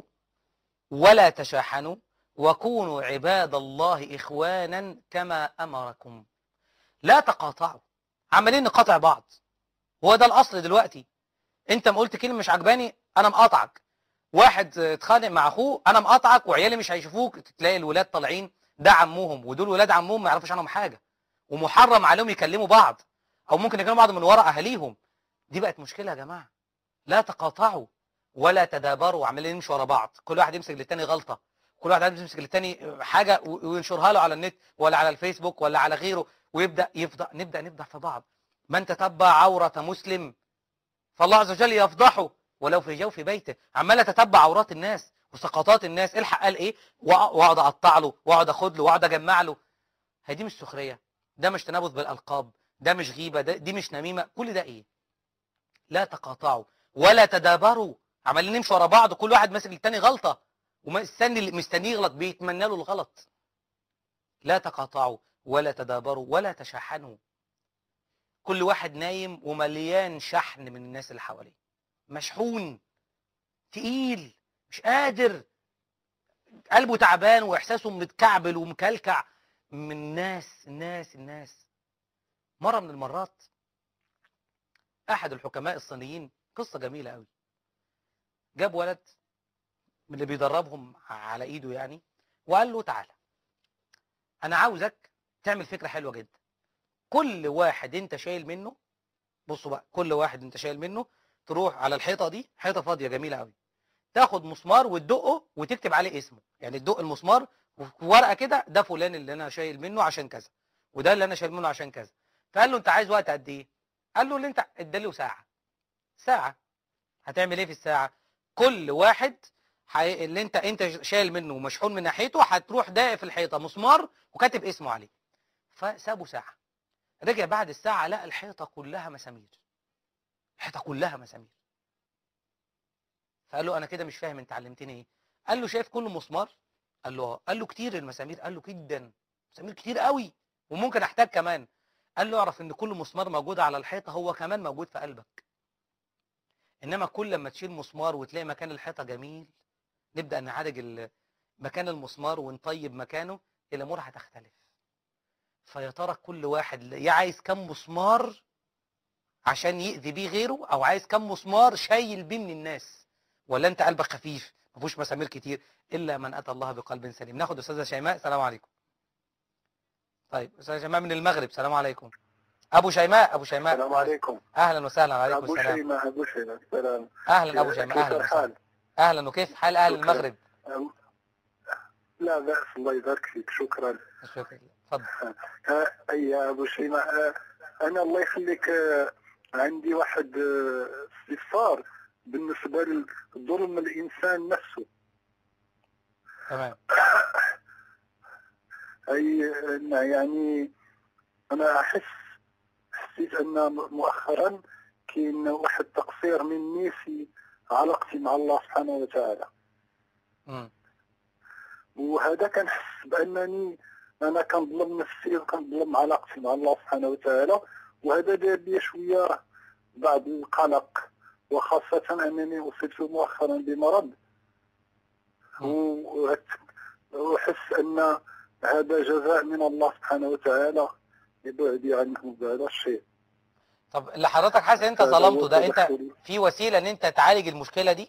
ولا تشاحنوا وكونوا عباد الله إخوانا كما أمركم. لا تقاطعوا، عمالين نقاطع بعض. هو ده الأصل دلوقتي. انت ما قلت كلمة مش عجباني انا مقاطعك. واحد اتخانق مع اخوه انا مقاطعك، وعيالي مش هيشوفوك، تلاقي الولاد طالعين ده عمهم ودول ولاد عمهم ما يعرفوش عنهم حاجة، ومحرم عليهم يكلموا بعض، او ممكن يكلموا بعض من وراء اهاليهم. دي بقت مشكلة يا جماعة. لا تقاطعوا ولا تدابروا، عمالين نمشي ورا بعض، كل واحد يمسك للتاني غلطة، كل واحد يمسك للتاني حاجة وينشرها له على النت ولا على الفيسبوك ولا على غيره، ويبدأ يفضح، نبدأ نفضح في بعض. من تتبع عورة مسلم فالله عز وجل يفضحه ولو في جوف بيته. عمال اتتبع عورات الناس وسقطات الناس، الحق قال ايه، واقعد اقطع له واقعد اخد له واقعد اجمع له. هي دي مش سخريه؟ ده مش تنابذ بالالقاب؟ ده مش غيبه؟ ده دي مش نميمه؟ كل ده ايه؟ لا تقاطعوا ولا تدابروا، عمالين نمشي ورا بعض كل واحد ماسك للتاني غلطه ومستني اللي مستنيه يغلط، بيتمنى له الغلط. لا تقاطعوا ولا تدابروا ولا تشاحنوا. كل واحد نايم ومليان شحن من الناس اللي حواليه، مشحون تقيل مش قادر، قلبه تعبان واحساسه متكعبل ومكلكع من الناس الناس الناس. مره من المرات احد الحكماء الصينيين، قصه جميله قوي. جاب ولد من اللي بيدربهم على ايده يعني، وقال له تعالى انا عاوزك تعمل فكره حلوه جدا. كل واحد انت شايل منه، بصوا بقى، كل واحد انت شايل منه تروح على الحيطه دي، حيطه فاضيه جميله قوي، تاخد مسمار وتدقه وتكتب عليه اسمه، يعني تدق المسمار في ورقه كده، ده فلان اللي انا شايل منه عشان كذا، وده اللي انا شايل منه عشان كذا. فقال له انت عايز وقت قد ايه؟ قال له اللي انت اداله ساعه. ساعه. هتعمل ايه في الساعه؟ كل واحد حي... اللي انت انت شايل منه ومشحون من ناحيته، هتروح داقق في الحيطه مسمار وكاتب اسمه عليه. فسابه ساعه. رجع بعد الساعه لقى الحيطه كلها مسامير. الحيطه كلها مسامير. فقال له انا كده مش فاهم انت علمتني ايه؟ قال له شايف كل مسمار؟ قال له اه. قال له كتير المسامير؟ قال له جدا، مسامير كتير قوي وممكن احتاج كمان. قال له اعرف ان كل مسمار موجود على الحيطه هو كمان موجود في قلبك. انما كل لما تشيل مسمار وتلاقي مكان الحيطه جميل، نبدا نعالج مكان المسمار ونطيب مكانه، الامور هتختلف. فيا ترى كل واحد يا عايز كم مسمار عشان يأذي بيه غيره، او عايز كم مسمار شايل بيه من الناس؟ ولا انت قلبك خفيف ما فيهوش مسامير كتير؟ الا من اتى الله بقلب سليم. ناخد استاذه شيماء. السلام عليكم. طيب استاذه شيماء من المغرب. السلام عليكم. ابو شيماء. ابو شيماء. السلام عليكم. اهلا وسهلا. عليكم ابو السلام. شيماء. ابو شيماء. السلام. اهلا ابو شيماء. اهلا وسهلا. اهلا. وكيف حال اهل المغرب؟ لا بأس، الله يبارك فيك. شكرا. شكرا. تفضل. اي يا ابو شيماء، انا الله يخليك عندي واحد استفسار بالنسبه لظلم الانسان نفسه. تمام. اي يعني انا احس حسيت ان مؤخرا كاين واحد تقصير مني في علاقتي مع الله سبحانه وتعالى. امم وهذا كنحس بانني انا كنظلم نفسي وكنظلم علاقتي مع الله سبحانه وتعالى، وهذا دار لي شويه بعض القلق، وخاصه انني اصبت مؤخرا بمرض، واحس ان هذا جزاء من الله سبحانه وتعالى لبعدي عنه بهذا الشيء. طب اللي حضرتك حاسس ان انت ظلمته ده، انت في وسيله ان انت تعالج المشكله دي؟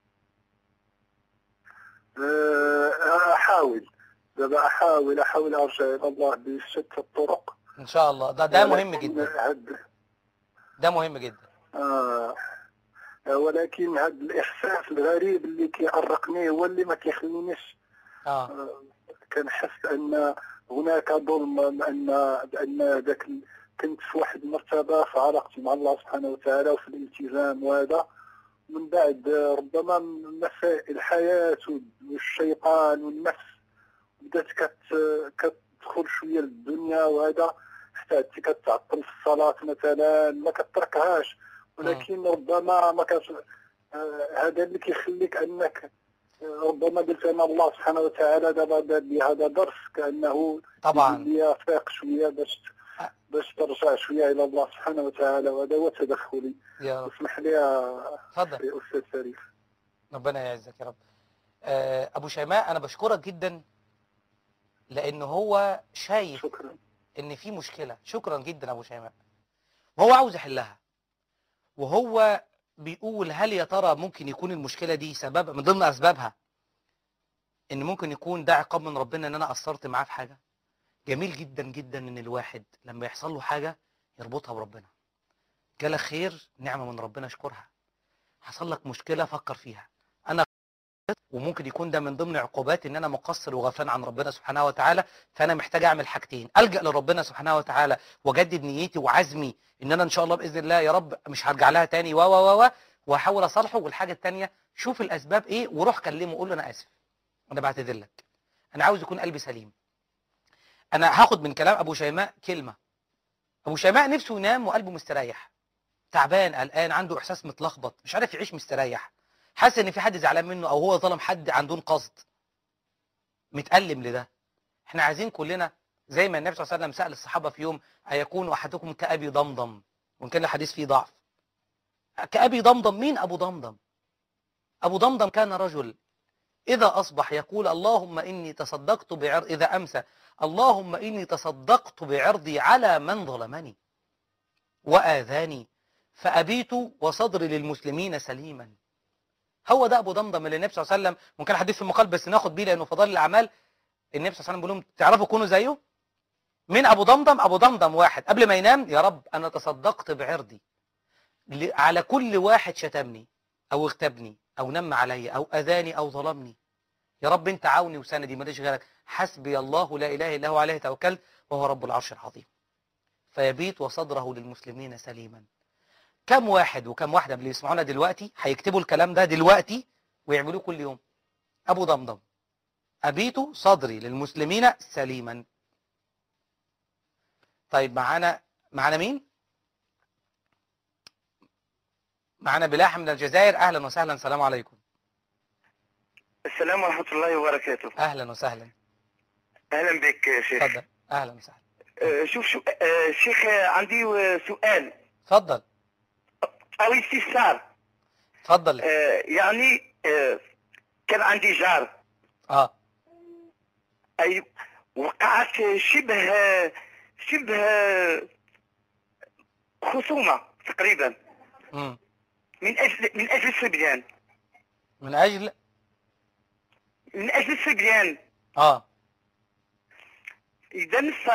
احاول دابا احاول احاول ارجع الى الله بشتى الطرق ان شاء الله. ده ده مهم جدا. ده مهم جدا. آه ولكن هذا الاحساس الغريب اللي كيأرقني هو اللي ما كيخلينيش اه, آه كنحس ان هناك ظلم، ان بان ذاك كنت في واحد المرتبه في علاقتي مع الله سبحانه وتعالى وفي الالتزام، وهذا من بعد ربما مسائل الحياه والشيطان والنفس بدات كتدخل شويه للدنيا، وهذا حتى كتعطل في الصلاه مثلا، ما كتركهاش، ولكن ربما ما كت هذا اللي كيخليك انك ربما قلت انا الله سبحانه وتعالى دابا دار لي هذا درس، كانه طبعا لي فاق شويه باش باش ترجع شويه الى الله سبحانه وتعالى، وهذا هو تدخلي. يا رب. اسمح لي يا اتفضل استاذ فريد. ربنا يعزك يا رب. ابو شيماء انا بشكرك جدا لان هو شايف شكرا. ان في مشكله. شكرا جدا ابو شيماء. وهو عاوز يحلها، وهو بيقول هل يا ترى ممكن يكون المشكله دي سبب من ضمن اسبابها ان ممكن يكون ده عقاب من ربنا ان انا قصرت معاه في حاجه؟ جميل جدا جدا ان الواحد لما يحصل له حاجه يربطها بربنا. جالك خير، نعمه من ربنا اشكرها. حصل لك مشكله، فكر فيها. انا وممكن يكون ده من ضمن عقوبات ان انا مقصر وغفلان عن ربنا سبحانه وتعالى، فانا محتاج اعمل حاجتين: الجا لربنا سبحانه وتعالى واجدد نيتي وعزمي ان انا ان شاء الله باذن الله يا رب مش هرجع لها تاني و و و واحاول اصالحه. والحاجه الثانيه، شوف الاسباب ايه وروح كلمه قول له انا اسف، انا بعتذر لك، انا عاوز يكون قلبي سليم. انا هاخد من كلام ابو شيماء كلمه. ابو شيماء نفسه ينام وقلبه مستريح، تعبان قلقان، عنده احساس متلخبط، مش عارف يعيش مستريح، حاسس ان في حد زعلان منه او هو ظلم حد عن دون قصد، متألم لده. احنا عايزين كلنا زي ما النبي صلى الله عليه وسلم سأل الصحابه في يوم: ايكون احدكم كأبي ضمضم؟ وان كان الحديث فيه ضعف. كأبي ضمضم، مين ابو ضمضم؟ ابو ضمضم كان رجل اذا اصبح يقول اللهم اني تصدقت بعرض، اذا امسى اللهم اني تصدقت بعرضي على من ظلمني واذاني، فأبيت وصدري للمسلمين سليما. هو ده أبو ضمضم اللي النبي صلى الله عليه وسلم، ممكن حديث في المقال بس ناخد بيه لأنه فضائل الأعمال. النبي صلى الله عليه وسلم بيقول لهم تعرفوا كونوا زيه؟ من أبو ضمضم؟ أبو ضمضم واحد قبل ما ينام: يا رب أنا تصدقت بعرضي على كل واحد شتمني أو اغتابني أو نم علي أو أذاني أو ظلمني، يا رب أنت عوني وسندي ماليش غيرك، حسبي الله لا إله إلا هو عليه توكلت وهو رب العرش العظيم. فيبيت وصدره للمسلمين سليما. كم واحد وكم واحدة اللي يسمعونا دلوقتي هيكتبوا الكلام ده دلوقتي ويعملوه كل يوم؟ أبو ضمضم: أبيت صدري للمسلمين سليما. طيب معانا معانا مين؟ معانا بلاح من الجزائر. أهلا وسهلا. السلام عليكم. السلام ورحمة الله وبركاته. أهلا وسهلا. أهلا بك يا شيخ. اتفضل. أهلا وسهلا. آه، شوف شو آه، شيخ، آه، عندي آه، سؤال اتفضل. أو استفسار. اتفضل. آه، يعني آه، كان عندي جار. اه أي وقعت شبه شبه خصومة تقريبا امم من أجل من أجل الصبيان من أجل من أجل الصبيان اه إذا ف...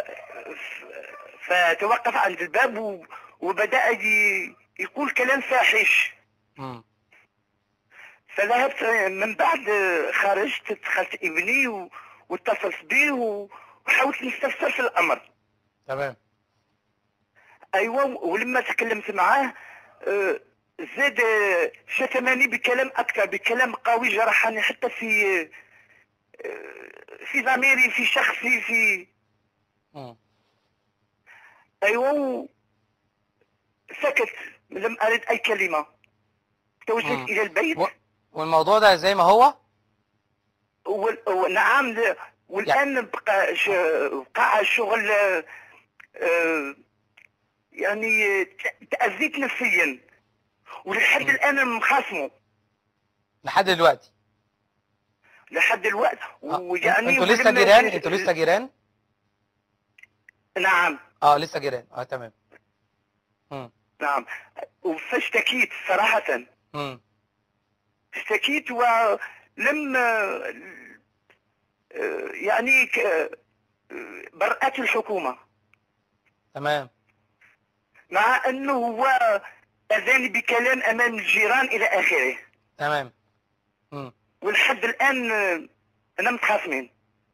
فتوقف عند الباب و... وبدأ ي... يقول كلام فاحش. امم فذهبت من بعد، خرجت دخلت ابني و... واتصلت به و... وحاولت نستفسر في الأمر. تمام. أيوة، ولما تكلمت معاه آه، زاد آه، شتمني بكلام أكثر، بكلام قوي جرحني حتى في آه، في ضميري، في شخصي، في امم أيوة و... سكت، لم أرد أي كلمة. توجهت مم. إلى البيت و... والموضوع ده زي ما هو؟ وال... و... نعم، ل- والآن بقى ش... وقع الشغل آه، آه، يعني ت- تأذيت نفسيا، ولحد مم. الآن مخاصمه لحد دلوقتي؟ لحد الوقت. آه. ويعني انتوا لسه ولما- جيران؟ انتوا لسه جيران؟ نعم اه لسه جيران. اه تمام. امم نعم. فاشتكيت صراحة، امم اشتكيت ولم آه، يعني ك- آه، برأت الحكومة، تمام. مع أنه هو أذاني بكلام أمام الجيران إلى آخره، تمام. امم ولحد الآن آه، أنا متخاصمين.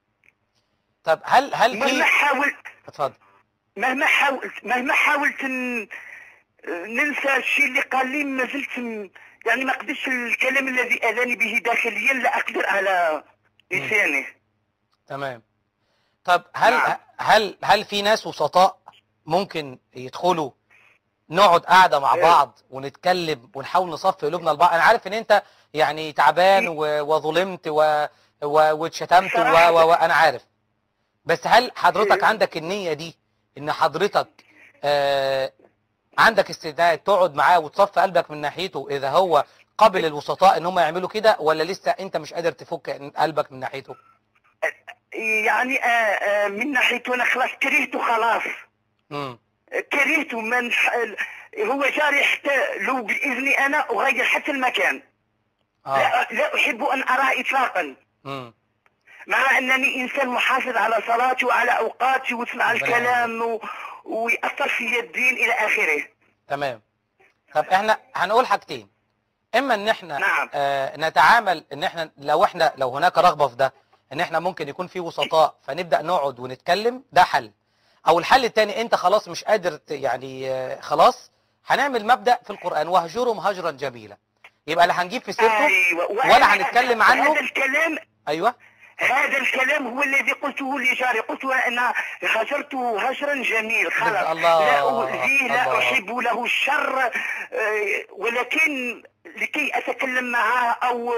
طب هل هل مهما في حاولت اتفضل. مهما حاولت مهما حاولت ن- ننسى الشيء اللي قال لي، ما زلت م- يعني ما قدرتش. الكلام الذي أذاني به داخليا لا أقدر على لسانه. تمام. طب هل نعم. هل هل في ناس وسطاء ممكن يدخلوا نقعد قاعده مع إيه. بعض ونتكلم ونحاول نصفي قلوبنا لبعض؟ انا عارف ان انت يعني تعبان و- وظلمت و- و- واتشتمت و- صراحة. و- وانا عارف، بس هل حضرتك إيه. عندك النية دي ان حضرتك آه عندك استعداد تقعد معاه وتصفي قلبك من ناحيته اذا هو قبل الوسطاء ان هم يعملوا كده، ولا لسه انت مش قادر تفك قلبك من ناحيته؟ يعني آه، آه، من ناحيته أنا خلاص كرهته، خلاص امم كرهته. من هو جاري حتى لو بإذني أنا أغير حتى المكان. اه لا, لا أحب أن أراه إطلاقا، امم مع أنني إنسان محافظ على صلاتي وعلى أوقاتي واسمع ربنا الكلام و... ويأثر في الدين إلى آخره. تمام. طب احنا هنقول حاجتين: اما ان احنا نعم. آه نتعامل ان احنا لو احنا لو هناك رغبة في ده ان احنا ممكن يكون في وسطاء فنبدأ نقعد ونتكلم، ده حل. او الحل الثاني انت خلاص مش قادر ت- يعني آه خلاص هنعمل مبدأ في القرآن: واهجرهم هجرا جميلا. يبقى لا هنجيب في سيرته أيوة. ولا هنتكلم عنه. هذا الكلام ايوه هذا الكلام هو الذي قلته لجاري. قلت أنا هجرته هجرا جميل، خلاص الله. لا أؤذيه، لا الله. أحب له الشر، آه، ولكن لكي أتكلم معه أو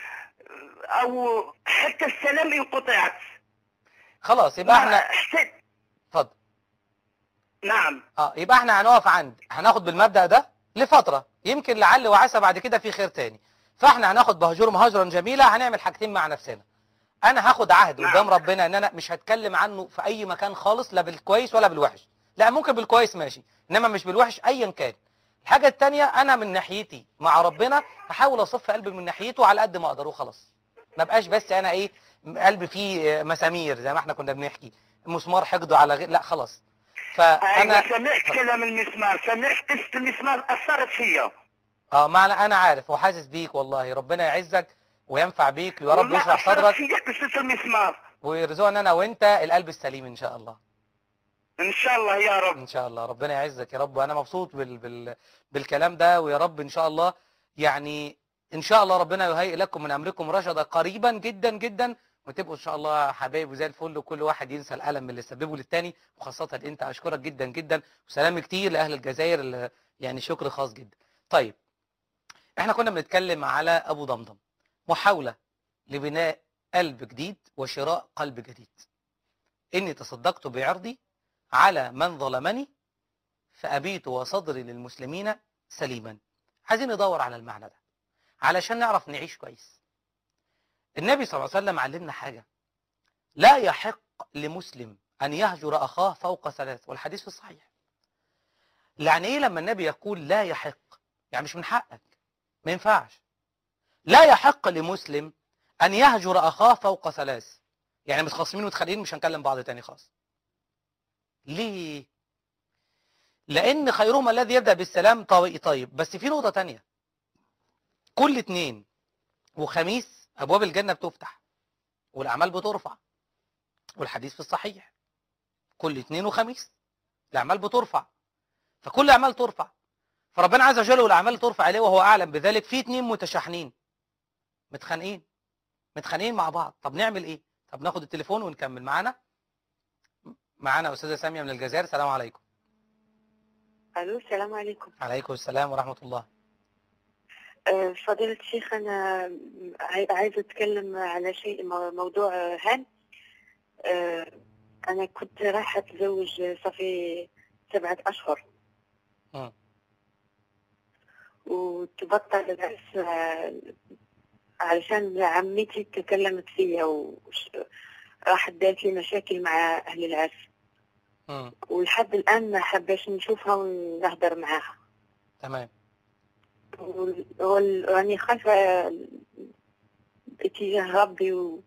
أو حتى السلام انقطعت. خلاص يبقى احنا حسيت. اتفضل. نعم. اه يبقى احنا هنقف عند هناخد بالمبدأ ده لفترة، يمكن لعل وعسى بعد كده في خير تاني. فاحنا هناخد بهجرهم هجرا جميلا، هنعمل حاجتين مع نفسنا. انا هاخد عهد نعم. قدام ربنا ان انا مش هتكلم عنه في اي مكان خالص، لا بالكويس ولا بالوحش. لا ممكن بالكويس ماشي، انما مش بالوحش ايا كان. الحاجة التانية انا من ناحيتي مع ربنا هحاول اصف قلبي من ناحيته على قد ما اقدر وخلاص. ما بقاش بس انا ايه قلبي فيه مسامير زي ما احنا كنا بنحكي مسمار حقده على غير، لا خلاص. فانا ايوه سمعت كلام المسمار، سمعت قصة المسمار اثرت فيا. اه معنى انا عارف وحاسس بيك والله، ربنا يعزك وينفع بيك ويا رب والله يشرح اثرت صدرك فيا قصة المسمار. ويرزقنا انا وانت القلب السليم ان شاء الله. ان شاء الله يا رب. ان شاء الله ربنا يعزك يا رب. وانا مبسوط بال... بال... بالكلام ده، ويا رب ان شاء الله يعني ان شاء الله ربنا يهيئ لكم من امركم رشدا قريبا جدا جدا، وتبقوا ان شاء الله حبايب وزي الفل، وكل واحد ينسى الالم اللي سببه للتاني، وخاصه انت. اشكرك جدا جدا، وسلام كتير لاهل الجزائر اللي يعني شكر خاص جدا. طيب احنا كنا بنتكلم على ابو ضمضم، محاوله لبناء قلب جديد وشراء قلب جديد. اني تصدقت بعرضي على من ظلمني فأبيت وصدري للمسلمين سليما. عايزين ندور على المعنى ده علشان نعرف نعيش كويس. النبي صلى الله عليه وسلم علمنا حاجة، لا يحق لمسلم أن يهجر أخاه فوق ثلاث، والحديث في الصحيح. يعني إيه لما النبي يقول لا يحق؟ يعني مش من حقك، ما ينفعش. لا يحق لمسلم أن يهجر أخاه فوق ثلاث، يعني متخاصمين ومتخانقين مش هنكلم بعض تاني خالص. ليه؟ لأن خيرهم الذي يبدأ بالسلام. طيب, طيب بس في نقطة تانية، كل اتنين وخميس أبواب الجنة بتفتح والأعمال بترفع، والحديث في الصحيح كل اتنين وخميس الأعمال بترفع، فكل الأعمال ترفع، فربنا عز وجل والأعمال ترفع عليه وهو أعلم بذلك. في اتنين متشاحنين متخانقين متخانقين مع بعض، طب نعمل إيه؟ طب ناخد التليفون ونكمل. معانا معانا أستاذة سامية من الجزائر. السلام عليكم. الو السلام عليكم. عليكم السلام ورحمة الله. أه، فضيلة الشيخ، أنا عاي- عايزة أتكلم على شيء مو- موضوع أه، هام. أه، أنا كنت رايحة أتزوج صافي سبعة أشهر مم. وتبطل العرس أه، علشان عمتي تكلمت فيا وراحت دارت لي مشاكل مع أهل العرس، مم. ولحد الآن ما حباش نشوفها ونهدر معاها. تمام. وال- وال- وأني خايفة اتجاه ربي و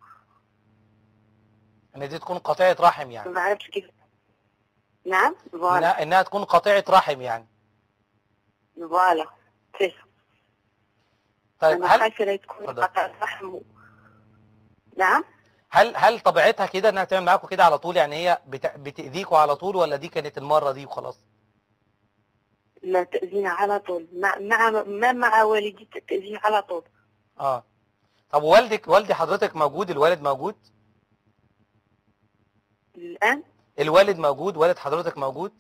ان دي تكون قطيعة رحم يعني. ما عرفتش كيف. نعم فوالا انها, إنها تكون قطيعة رحم يعني. فوالا كيف. طيب انا هل خايفه لا تكون اتفضل. قطع رحم و... نعم. هل هل طبيعتها كده انها تعمل معاكم كده على طول؟ يعني هي بت... بتأذيكوا على طول، ولا دي كانت المرة دي وخلاص؟ لا تأذينا على طول، مع مع ما مع والدي تأذينا على طول. اه طب والدك والدي حضرتك موجود؟ الوالد موجود؟ الآن الوالد موجود؟ والد حضرتك موجود؟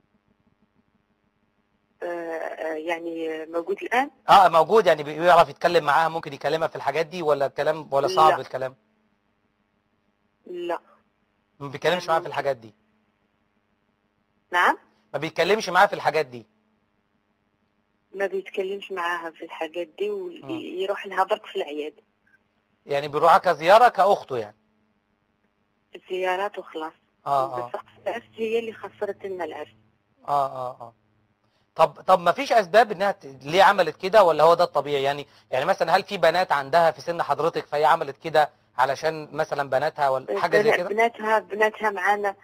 آه آه، يعني موجود الآن. اه موجود، يعني بيعرف يتكلم معاها، ممكن يكلمها في الحاجات دي، ولا الكلام ولا صعب لا. الكلام؟ لا. ما بيتكلمش معاها في الحاجات دي؟ نعم. ما بيتكلمش معاها في الحاجات دي؟ ما بيتكلمش معاها في الحاجات دي ويروح لها برك في العياد. يعني بيروحها كزيارة كأخته يعني؟ الزيارات وخلاص. اه اه بس العرس هي اللي خسرت لنا العرس. اه اه اه طب طب ما فيش اسباب انها ت... ليه عملت كده، ولا هو ده الطبيعي؟ يعني يعني مثلا هل في بنات عندها في سن حضرتك فهي عملت كده علشان مثلا بناتها ولا حاجه زي كده؟ بناتها بناتها معانا.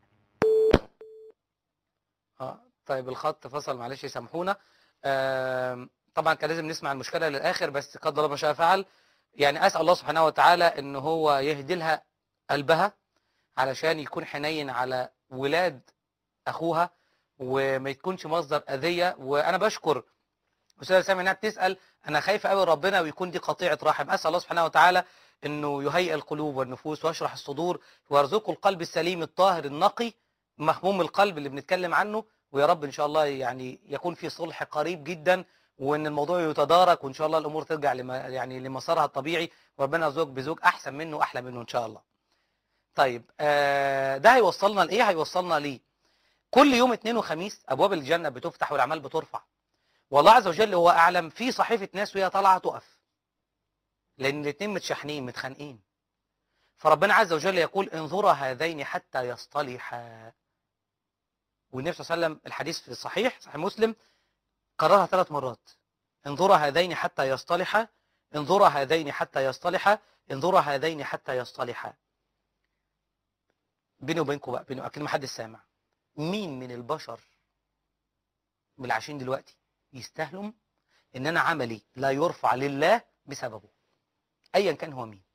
اه طيب الخط فصل، معلش سامحونا. آه طبعا كان لازم نسمع المشكله للاخر، بس قدر الله ما شاء فعل. يعني اسال الله سبحانه وتعالى ان هو يهدي لها قلبها علشان يكون حنين على ولاد اخوها وما يكونش مصدر اذيه. وانا بشكر استاذه سامي انها بتسال، انا خايفه قوي ربنا ويكون دي قطيعه رحم. اسال الله سبحانه وتعالى انه يهيئ القلوب والنفوس ويشرح الصدور ويرزقه القلب السليم الطاهر النقي مهموم القلب اللي بنتكلم عنه. ويا رب ان شاء الله يعني يكون في صلح قريب جدا، وان الموضوع يتدارك، وان شاء الله الامور ترجع لما يعني لمسارها الطبيعي، وربنا يرزقك بزوج احسن منه واحلى منه ان شاء الله. طيب آه ده هيوصلنا لايه؟ هيوصلنا ليه كل يوم اثنين وخميس ابواب الجنه بتفتح والاعمال بترفع، والله عز وجل هو اعلم في صحيفه ناس وهي طالعه تقف، لان الاثنين متشحنين متخانقين. فربنا عز وجل يقول انظرا هذين حتى يصطلحا. والنبي صلى الله عليه وسلم الحديث في الصحيح صحيح مسلم كررها ثلاث مرات. انظرا هذين حتى يصطلحا، انظرا هذين حتى يصطلحا، انظرا هذين حتى يصطلحا. بيني وبينكم بقى، بيني اكيد ما حد سامع، مين من البشر من اللي عايشين دلوقتي يستاهلوا ان انا عملي لا يرفع لله بسببه؟ ايا كان هو مين،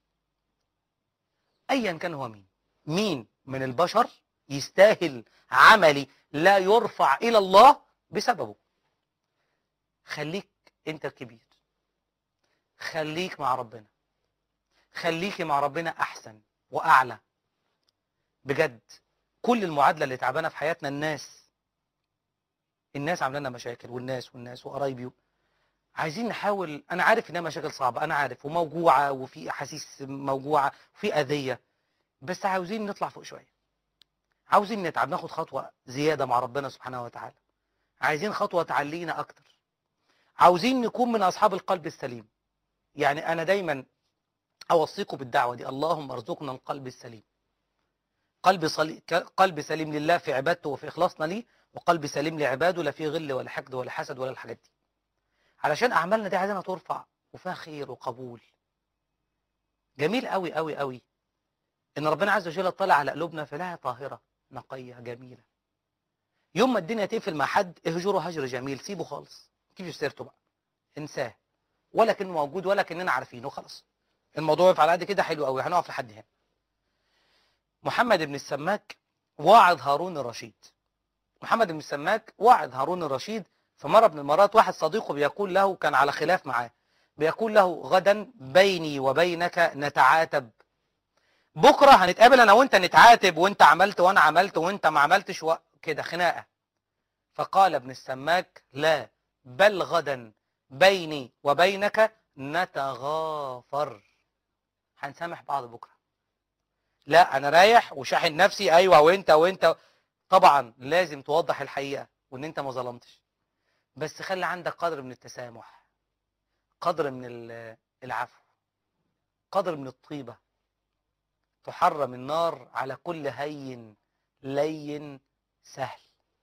ايا كان هو مين، مين من البشر يستاهل عملي لا يرفع الى الله بسببه؟ خليك انت الكبير، خليك مع ربنا، خليكي مع ربنا احسن واعلى. بجد كل المعادله اللي تعبانه في حياتنا الناس، الناس عامله لنا مشاكل، والناس والناس وقرايبي. عايزين نحاول، انا عارف انها مشاكل صعبه، انا عارف، وموجوعه، وفي احاسيس موجوعه، وفي اذيه، بس عاوزين نطلع فوق شويه، عاوزين نتعب، ناخد خطوه زياده مع ربنا سبحانه وتعالى، عايزين خطوه تعلينا اكتر، عاوزين نكون من اصحاب القلب السليم. يعني انا دايما اوصيكم بالدعوه دي، اللهم ارزقنا القلب السليم. قلب صلي... قلب سليم لله في عبادته وفي اخلاصنا ليه، وقلب سليم لعباده لا فيه غل ولا حقد ولا حسد ولا الحاجات دي، علشان اعمالنا دي عايزينها ترفع وفيها خير وقبول. جميل قوي قوي قوي ان ربنا عز وجل اطلع على قلوبنا فلاها طاهره نقيه جميله. يوم ما الدنيا تقفل مع حد اهجره هجر جميل، سيبه خالص، كيف سيرته بقى، انساه، ولا كانه موجود ولا كاننا عارفينه، خلاص الموضوع يقف على قد كده، حلو قوي، هنقف لحد هنا. محمد بن السماك واعظ هارون الرشيد. محمد بن السماك واعظ هارون الرشيد. فمره من المرات واحد صديقه بيقول له، كان على خلاف معاه، بيقول له غدا بيني وبينك نتعاتب، بكره هنتقابل انا وانت نتعاتب، وانت عملت وانا عملت وانت ما عملتش كده خناقه. فقال ابن السماك لا، بل غدا بيني وبينك نتغافر، هنسامح بعض بكره. لا انا رايح وشاحن نفسي، ايوه وانت وانت. طبعا لازم توضح الحقيقه وان انت ما ظلمتش، بس خلي عندك قدر من التسامح، قدر من العفو، قدر من الطيبه. تحرم النار على كل هين لين سهل.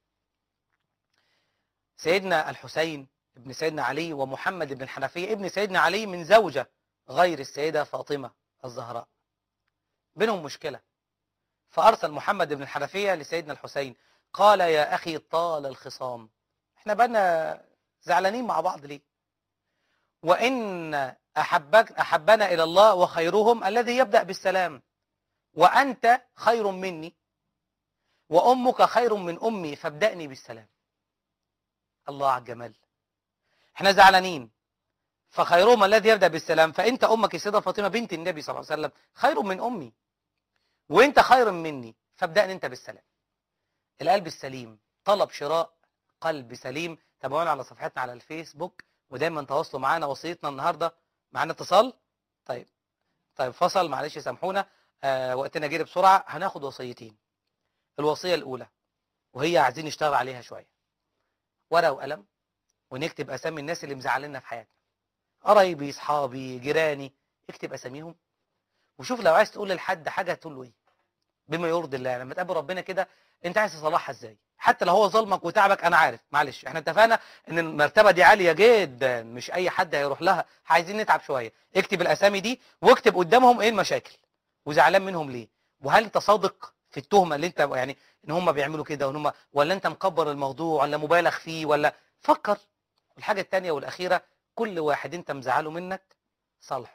سيدنا الحسين ابن سيدنا علي ومحمد بن الحنفية ابن سيدنا علي من زوجة غير السيدة فاطمة الزهراء، بينهم مشكلة. فأرسل محمد بن الحنفية لسيدنا الحسين قال يا أخي طال الخصام، احنا بقى زعلانين مع بعض ليه؟ وإن أحبك أحبنا إلى الله وخيرهم الذي يبدأ بالسلام، وأنت خير مني وأمك خير من أمي فابدأني بالسلام. الله على الجمال. احنا زعلانين، فخيرهم الذي يبدأ بالسلام، فأنت أمك السيدة فاطمة بنت النبي صلى الله عليه وسلم خير من أمي، وأنت خير مني فابدأني أنت بالسلام. القلب السليم طلب شراء قلب سليم. تابعونا على صفحتنا على الفيسبوك، ودايما تواصلوا معانا. وصيتنا النهارده، معانا اتصال؟ طيب طيب فصل، معلش سامحونا، آه وقتنا جري بسرعه. هناخد وصيتين. الوصيه الاولى وهي عايزين نشتغل عليها شويه، ورقه وقلم ونكتب اسامي الناس اللي مزعلنا في حياتنا، قرايبي، اصحابي، جيراني، اكتب اساميهم. وشوف لو عايز تقول لحد حاجه تقول له ايه بما يرضي الله. لما تقابل ربنا كده انت عايز تصلحها ازاي، حتى لو هو ظلمك وتعبك. انا عارف، معلش احنا اتفقنا ان المرتبه دي عاليه جدا، مش اي حد هيروح لها، عايزين نتعب شويه. اكتب الاسامي دي واكتب قدامهم ايه المشاكل وزعلان منهم ليه، وهل انت صادق في التهمه اللي انت يعني ان هم بيعملوا كده، وان هم، ولا انت مكبر الموضوع، ولا مبالغ فيه، ولا فكر. الحاجه الثانيه والاخيره، كل واحد انت مزعله منك صالحه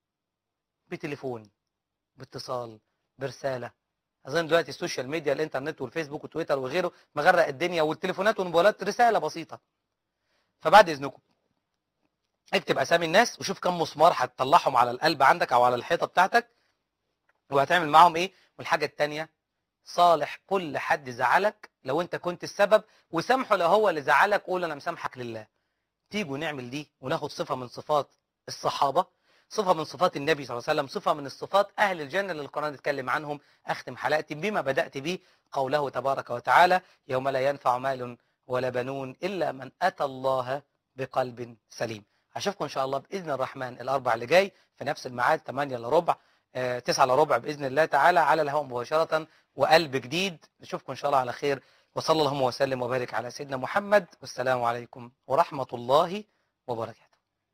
بتليفون، باتصال، برساله. اظن دلوقتي السوشيال ميديا، الانترنت والفيسبوك وتويتر وغيره مغرق الدنيا، والتليفونات والموبايلات رساله بسيطه. فبعد اذنكم اكتب اسامي الناس وشوف كم مسمار هتطلعهم على القلب عندك او على الحيطه بتاعتك وهتعمل معاهم ايه. والحاجه الثانيه، صالح كل حد زعلك لو انت كنت السبب، وسامحه لو هو اللي زعلك، قول انا مسامحك لله. تيجوا نعمل دي وناخد صفه من صفات الصحابه، صفة من صفات النبي صلى الله عليه وسلم، صفة من الصفات أهل الجنة اللي القرآن اتكلم عنهم. أختم حلقتي بما بدأت به، قوله تبارك وتعالى يوم لا ينفع مال ولا بنون إلا من أتى الله بقلب سليم. أشوفكم إن شاء الله بإذن الرحمن الأربع اللي جاي في نفس الميعاد، ثمانية إلا ربع، تسعة إلا ربع بإذن الله تعالى، على الهواء مباشرة وقلب جديد. نشوفكم إن شاء الله على خير. وصلى اللهم وسلم وبارك على سيدنا محمد، والسلام عليكم ورحمة الله وبركاته.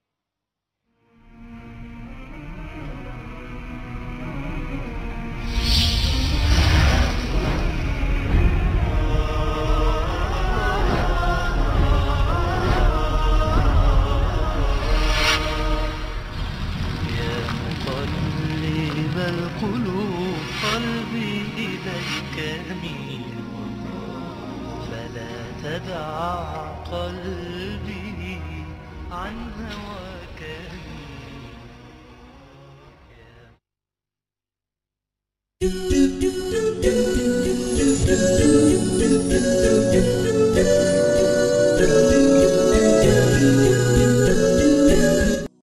مقلب القلوب قلبي إليك أميل، فلا تدع قلبي عن هواك